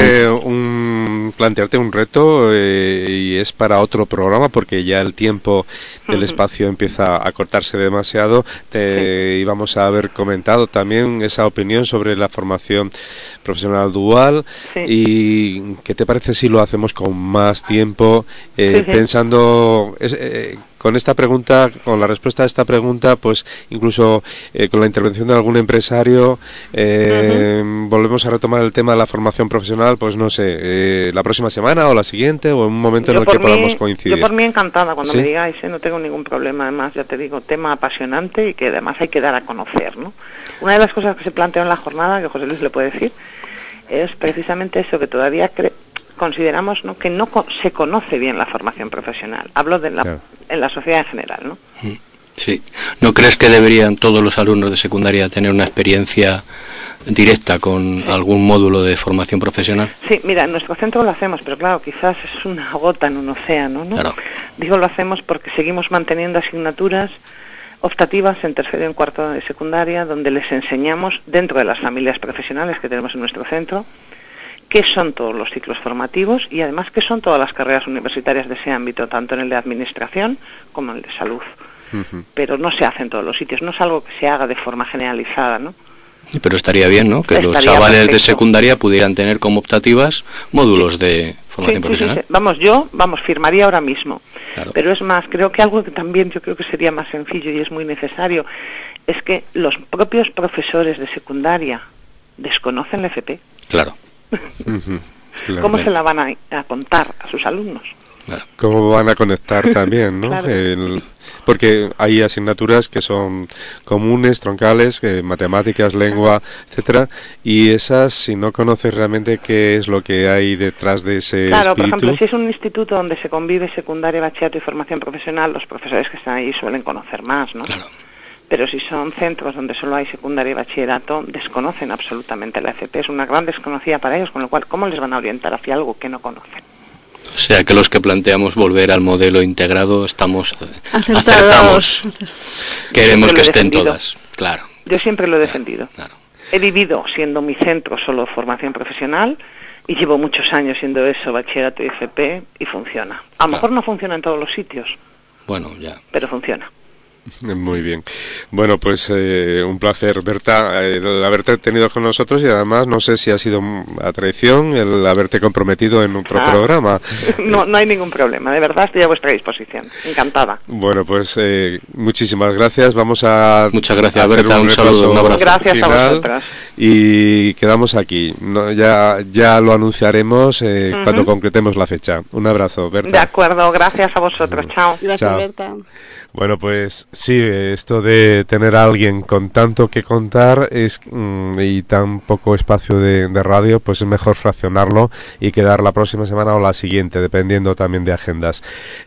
plantearte un reto, y es para otro programa, porque ya el tiempo del espacio empieza a cortarse demasiado. Íbamos a haber comentado también esa opinión sobre la formación profesional dual. ¿Y qué te parece si lo hacemos con más tiempo, pensando... con esta pregunta, con la respuesta a esta pregunta, pues incluso con la intervención de algún empresario, volvemos a retomar el tema de la formación profesional, pues no sé, la próxima semana o la siguiente, o en un momento en el que podamos coincidir. Yo por mí encantada, cuando me digáis, no tengo ningún problema. Además, ya te digo, tema apasionante y que además hay que dar a conocer, ¿no? Una de las cosas que se planteó en la jornada, que José Luis le puede decir, es precisamente eso, que todavía consideramos, ¿no?, que no se conoce bien la formación profesional. Hablo de en la sociedad en general, ¿no? Sí. ¿No crees que deberían todos los alumnos de secundaria tener una experiencia directa con algún módulo de formación profesional? Sí, mira, en nuestro centro lo hacemos, pero claro, quizás es una gota en un océano, ¿no? Claro. Digo, lo hacemos porque seguimos manteniendo asignaturas optativas en tercero y en cuarto de secundaria, donde les enseñamos, dentro de las familias profesionales que tenemos en nuestro centro, qué son todos los ciclos formativos y además qué son todas las carreras universitarias de ese ámbito, tanto en el de administración como en el de salud. Pero no se hace en todos los sitios, no es algo que se haga de forma generalizada, ¿no? Pero estaría bien, ¿no? Que los chavales perfecto. De secundaria pudieran tener como optativas módulos de formación profesional. Sí. Firmaría ahora mismo. Claro. Pero es más, creo que algo que también yo creo que sería más sencillo y es muy necesario, es que los propios profesores de secundaria desconocen la FP. Claro. Claro. ¿Cómo se la van a contar a sus alumnos? Claro. ¿Cómo van a conectar también, no? Claro. Porque hay asignaturas que son comunes, troncales, matemáticas, lengua, etcétera, y esas, si no conoces realmente qué es lo que hay detrás de ese Claro, espíritu... por ejemplo, si es un instituto donde se convive secundaria, bachillerato y formación profesional, los profesores que están ahí suelen conocer más, ¿no? Claro. Pero si son centros donde solo hay secundaria y bachillerato, desconocen absolutamente la FP, es una gran desconocida para ellos, con lo cual, ¿cómo les van a orientar hacia algo que no conocen? O sea que los que planteamos volver al modelo integrado estamos acertados. Queremos que estén todas, claro. Yo siempre lo he defendido. Claro. He vivido siendo mi centro solo formación profesional y llevo muchos años siendo eso, bachillerato y FP, y funciona. A lo mejor no funciona en todos los sitios. Bueno, ya. Pero funciona. Muy bien. Bueno, pues un placer, Berta, el haberte tenido con nosotros y además no sé si ha sido a traición el haberte comprometido en otro programa. No hay ningún problema, de verdad estoy a vuestra disposición. Encantada. Bueno, pues muchísimas gracias. Vamos a... Muchas gracias, Berta, un saludo, un abrazo. Gracias final, a vosotras. Y quedamos aquí. No, ya lo anunciaremos cuando concretemos la fecha. Un abrazo, Berta. De acuerdo, gracias a vosotros. Chao. Gracias, Chao. Berta. Bueno, pues sí, esto de tener a alguien con tanto que contar y tan poco espacio de radio, pues es mejor fraccionarlo y quedar la próxima semana o la siguiente, dependiendo también de agendas.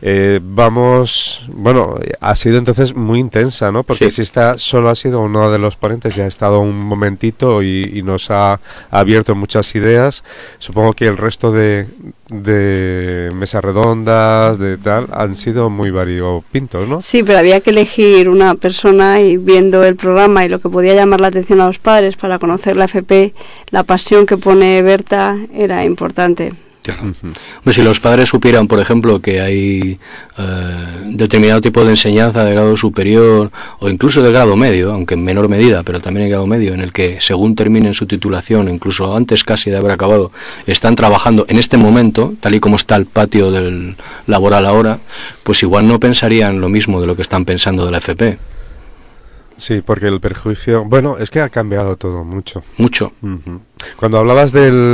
Ha sido entonces muy intensa, ¿no? Porque si esta solo ha sido uno de los ponentes, ya ha estado un momentito y nos ha abierto muchas ideas. Supongo que el resto de mesas redondas, de tal, han sido muy variopintos, ¿no? Sí, pero había que elegir una persona y viendo el programa y lo que podía llamar la atención a los padres para conocer la FP, la pasión que pone Berta era importante. Claro. Pues si los padres supieran, por ejemplo, que hay determinado tipo de enseñanza de grado superior o incluso de grado medio, aunque en menor medida, pero también en grado medio, en el que según terminen su titulación, incluso antes casi de haber acabado, están trabajando en este momento, tal y como está el patio del laboral ahora, pues igual no pensarían lo mismo de lo que están pensando de la FP. Sí, porque el perjuicio... Bueno, es que ha cambiado todo mucho. Mucho. Cuando hablabas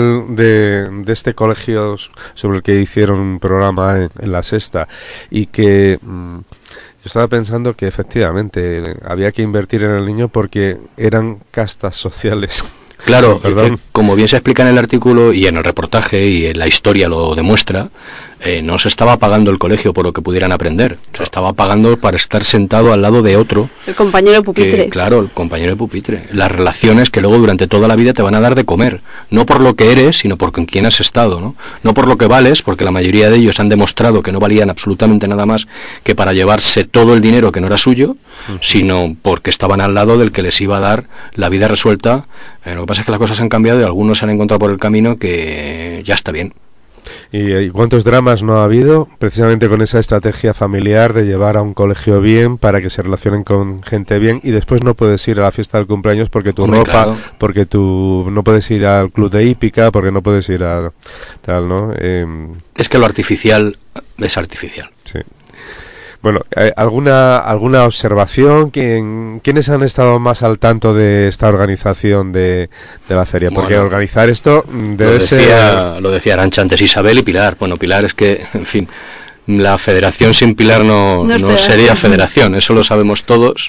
de este colegio sobre el que hicieron un programa en La Sexta y que... yo estaba pensando que efectivamente había que invertir en el niño porque eran castas sociales. Claro, como bien se explica en el artículo y en el reportaje y en la historia lo demuestra, no se estaba pagando el colegio por lo que pudieran aprender, se estaba pagando para estar sentado al lado de otro. El compañero de pupitre. Claro, el compañero de pupitre. Las relaciones que luego durante toda la vida te van a dar de comer, no por lo que eres, sino por con quién has estado, ¿no? No por lo que vales, porque la mayoría de ellos han demostrado que no valían absolutamente nada más que para llevarse todo el dinero que no era suyo, sino porque estaban al lado del que les iba a dar la vida resuelta. Lo que pasa es que las cosas han cambiado y algunos se han encontrado por el camino que ya está bien. ¿Y cuántos dramas no ha habido precisamente con esa estrategia familiar de llevar a un colegio bien para que se relacionen con gente bien y después no puedes ir a la fiesta del cumpleaños porque tu ropa, claro, porque tú no puedes ir al club de hípica, porque no puedes ir a tal, ¿no? Es que lo artificial es artificial. Sí. Bueno, ¿alguna observación? ¿Quiénes han estado más al tanto de esta organización de la feria? Porque bueno, organizar esto debe ser... Lo decía Arantxa antes, Isabel y Pilar. Bueno, Pilar es que, en fin, la federación sin Pilar no sería federación, eso lo sabemos todos.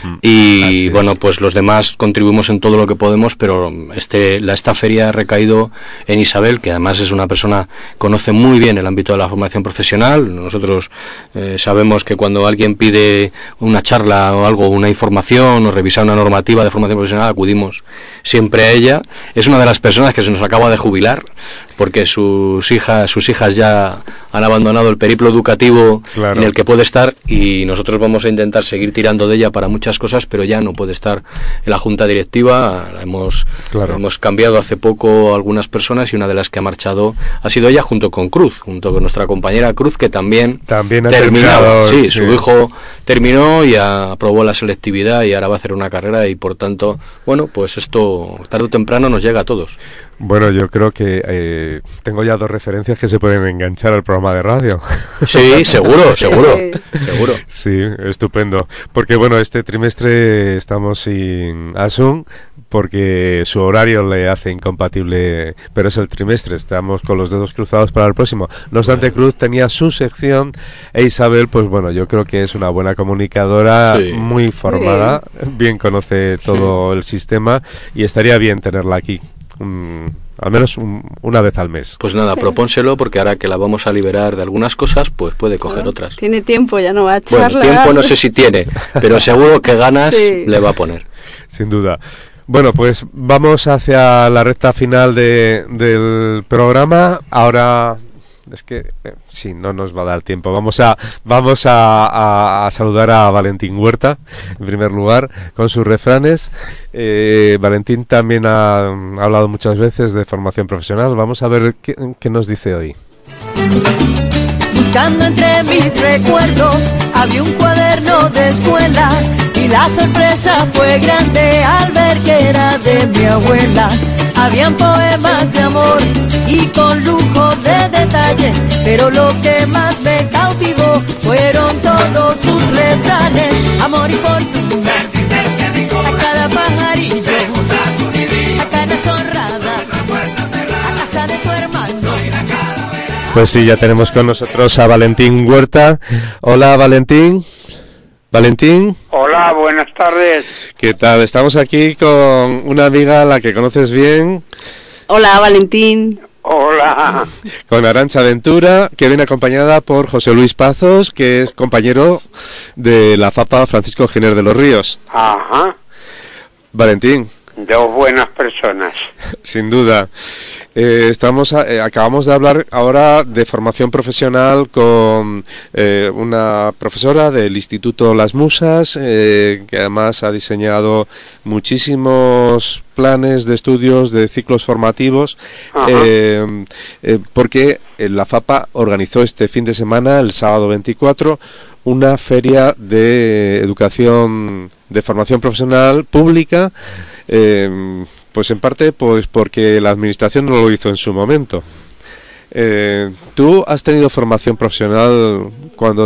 Y bueno, pues los demás contribuimos en todo lo que podemos, pero esta feria ha recaído en Isabel, que además es una persona que conoce muy bien el ámbito de la formación profesional. Nosotros sabemos que cuando alguien pide una charla o algo, una información o revisar una normativa de formación profesional, acudimos siempre a ella. Es una de las personas que se nos acaba de jubilar, porque sus hijas ya han abandonado el periplo educativo en el que puede estar, y nosotros vamos a intentar seguir tirando de ella para muchas cosas, pero ya no puede estar en la junta directiva. Hemos cambiado hace poco algunas personas, y una de las que ha marchado ha sido ella, junto con nuestra compañera Cruz, que también ha terminado. Sí, su hijo terminó y aprobó la selectividad y ahora va a hacer una carrera, y por tanto, bueno, pues esto tarde o temprano nos llega a todos. Bueno, yo creo que tengo ya 2 referencias que se pueden enganchar al programa de radio. Sí, seguro. Sí, estupendo. Porque bueno, este trimestre estamos sin Asun, porque su horario le hace incompatible, pero es el trimestre, estamos con los dedos cruzados para el próximo. No obstante, Cruz tenía su sección, e Isabel, pues bueno, yo creo que es una buena comunicadora, muy formada, bien conoce todo el sistema, y estaría bien tenerla aquí. Al menos una vez al mes. Pues nada, propónselo, porque ahora que la vamos a liberar de algunas cosas, pues puede coger otras. Tiene tiempo, ya no va a echarla. Bueno, tiempo no sé si tiene, pero seguro que ganas le va a poner. Sin duda. Bueno, pues vamos hacia la recta final del programa. Ahora es que sí, no nos va a dar tiempo. Vamos a saludar a Valentín Huerta, en primer lugar, con sus refranes. Valentín también ha hablado muchas veces de formación profesional. Vamos a ver qué nos dice hoy. Buscando entre mis recuerdos, había un cuaderno de escuela y la sorpresa fue grande al ver que era de mi abuela. Habían poemas de amor y con lujo de detalles, pero lo que más me cautivó fueron todos sus refranes. Amor y fortuna, a cada pajarillo, a canas honradas, a casa de tu hermano. Pues sí, ya tenemos con nosotros a Valentín Huerta. Hola, Valentín. ¿Valentín? Hola, buenas tardes. ¿Qué tal? Estamos aquí con una amiga a la que conoces bien. Hola, Valentín. Hola. Con Arantxa Ventura, que viene acompañada por José Luis Pazos, que es compañero de la FAPA Francisco Giner de los Ríos. Ajá. Valentín. 2 buenas personas. Sin duda. Acabamos de hablar ahora de formación profesional con una profesora del Instituto Las Musas, que además ha diseñado muchísimos planes de estudios, de ciclos formativos, porque la FAPA organizó este fin de semana, el sábado 24, una feria de educación, de formación profesional pública, pues en parte pues porque la administración no lo hizo en su momento. ¿Tú has tenido formación profesional cuando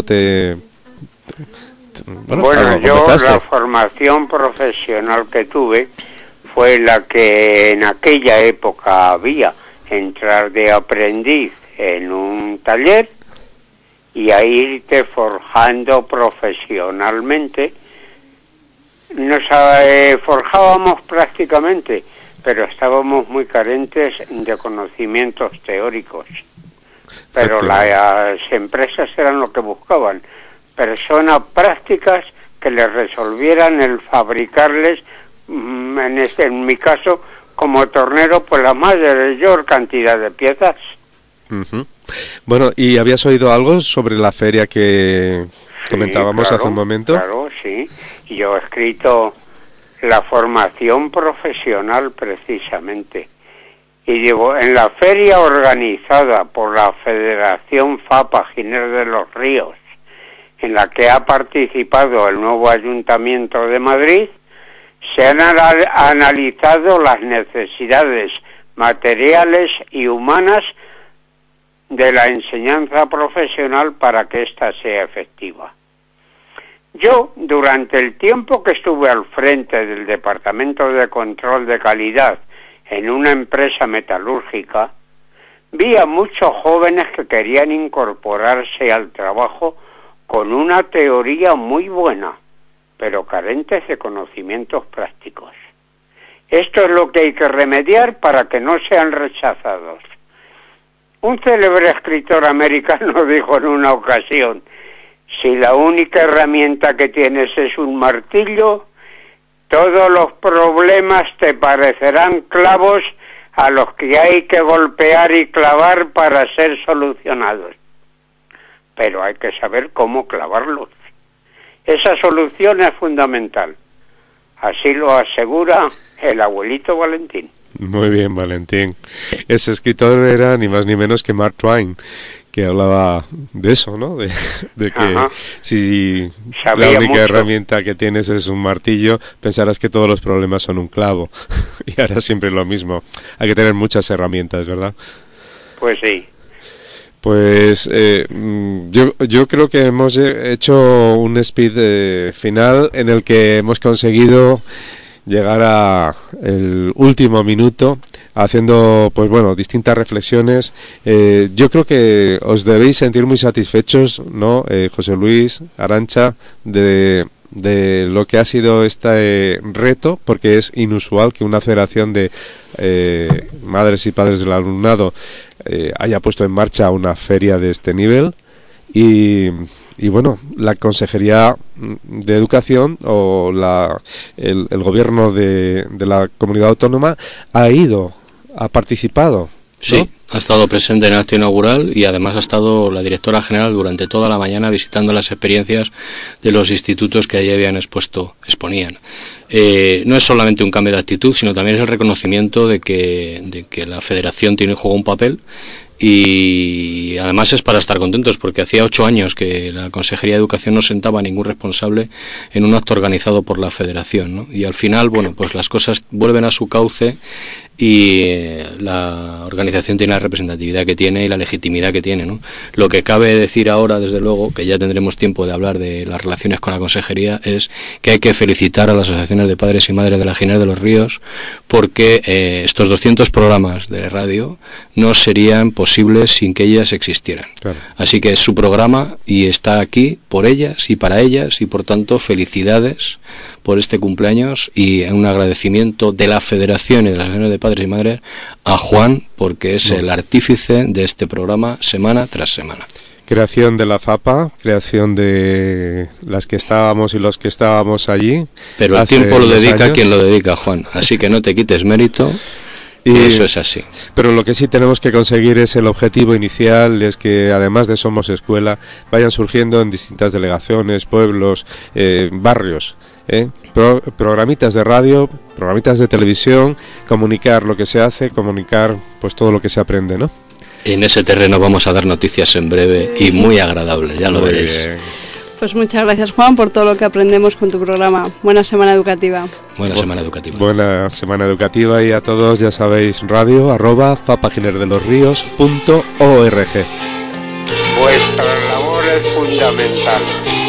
Bueno, yo empezaste? La formación profesional que tuve fue la que en aquella época había, entrar de aprendiz en un taller y a irte forjando profesionalmente. Nos forjábamos prácticamente, pero estábamos muy carentes de conocimientos teóricos. Pero las empresas eran lo que buscaban, personas prácticas que les resolvieran el fabricarles, en mi caso, como tornero, pues la mayor cantidad de piezas. Uh-huh. Bueno, ¿y habías oído algo sobre la feria que comentábamos hace un momento? Claro, sí. Yo he escrito la formación profesional precisamente. Y digo, en la feria organizada por la Federación FAPA Giner de los Ríos, en la que ha participado el nuevo Ayuntamiento de Madrid, se han analizado las necesidades materiales y humanas de la enseñanza profesional para que ésta sea efectiva. Yo, durante el tiempo que estuve al frente del Departamento de Control de Calidad en una empresa metalúrgica, vi a muchos jóvenes que querían incorporarse al trabajo con una teoría muy buena, pero carentes de conocimientos prácticos. Esto es lo que hay que remediar para que no sean rechazados. Un célebre escritor americano dijo en una ocasión: si la única herramienta que tienes es un martillo, todos los problemas te parecerán clavos a los que hay que golpear y clavar para ser solucionados. Pero hay que saber cómo clavarlos. Esa solución es fundamental. Así lo asegura el abuelito Valentín. Muy bien, Valentín. Ese escritor era ni más ni menos que Mark Twain, que hablaba de eso, ¿no? De que Ajá. si Sabía la única mucho. herramienta que tienes es un martillo, pensarás que todos los problemas son un clavo. Y ahora siempre es lo mismo. Hay que tener muchas herramientas, ¿verdad? Pues sí. Pues yo creo que hemos hecho un speed final en el que hemos conseguido llegar a el último minuto haciendo, pues bueno, distintas reflexiones. Yo creo que os debéis sentir muy satisfechos, ¿no? José Luis, Arantxa, de lo que ha sido este reto, porque es inusual que una federación de madres y padres del alumnado haya puesto en marcha una feria de este nivel. Y bueno, la Consejería de Educación o el gobierno de la comunidad autónoma ha participado, ¿no? Sí, ha estado presente en el acto inaugural y además ha estado la directora general durante toda la mañana visitando las experiencias de los institutos que allí exponían. No es solamente un cambio de actitud, sino también es el reconocimiento de que la federación juega un papel. Y además es para estar contentos, porque hacía 8 años que la Consejería de Educación no sentaba a ningún responsable en un acto organizado por la Federación, ¿no? Y al final, bueno, pues las cosas vuelven a su cauce y la organización tiene la representatividad que tiene y la legitimidad que tiene, ¿no? Lo que cabe decir ahora, desde luego, que ya tendremos tiempo de hablar de las relaciones con la Consejería, es que hay que felicitar a las asociaciones de padres y madres de la Ginés de los Ríos, porque estos 200 programas de radio no serían posibles sin que ellas existieran. Claro. Así que es su programa y está aquí por ellas y para ellas, y por tanto felicidades por este cumpleaños y un agradecimiento de la Federación y de las asociaciones de padres y madres a Juan, porque es el artífice de este programa semana tras semana. Creación de la FAPA, creación de las que estábamos y los que estábamos allí. Pero el tiempo lo dedica quien lo dedica, Juan, así que no te quites mérito. Y eso es así. Pero lo que sí tenemos que conseguir es el objetivo inicial, es que además de Somos Escuela vayan surgiendo en distintas delegaciones, pueblos, barrios, programitas de radio, programitas de televisión, comunicar lo que se hace, comunicar pues todo lo que se aprende, ¿no? En ese terreno vamos a dar noticias en breve y muy agradables, ya lo veréis. Bien. Pues muchas gracias, Juan, por todo lo que aprendemos con tu programa. Buena semana educativa. Buena semana educativa. Buena semana educativa, y a todos ya sabéis, radio@fapaginerdelosrios.org. Vuestra labor es fundamental.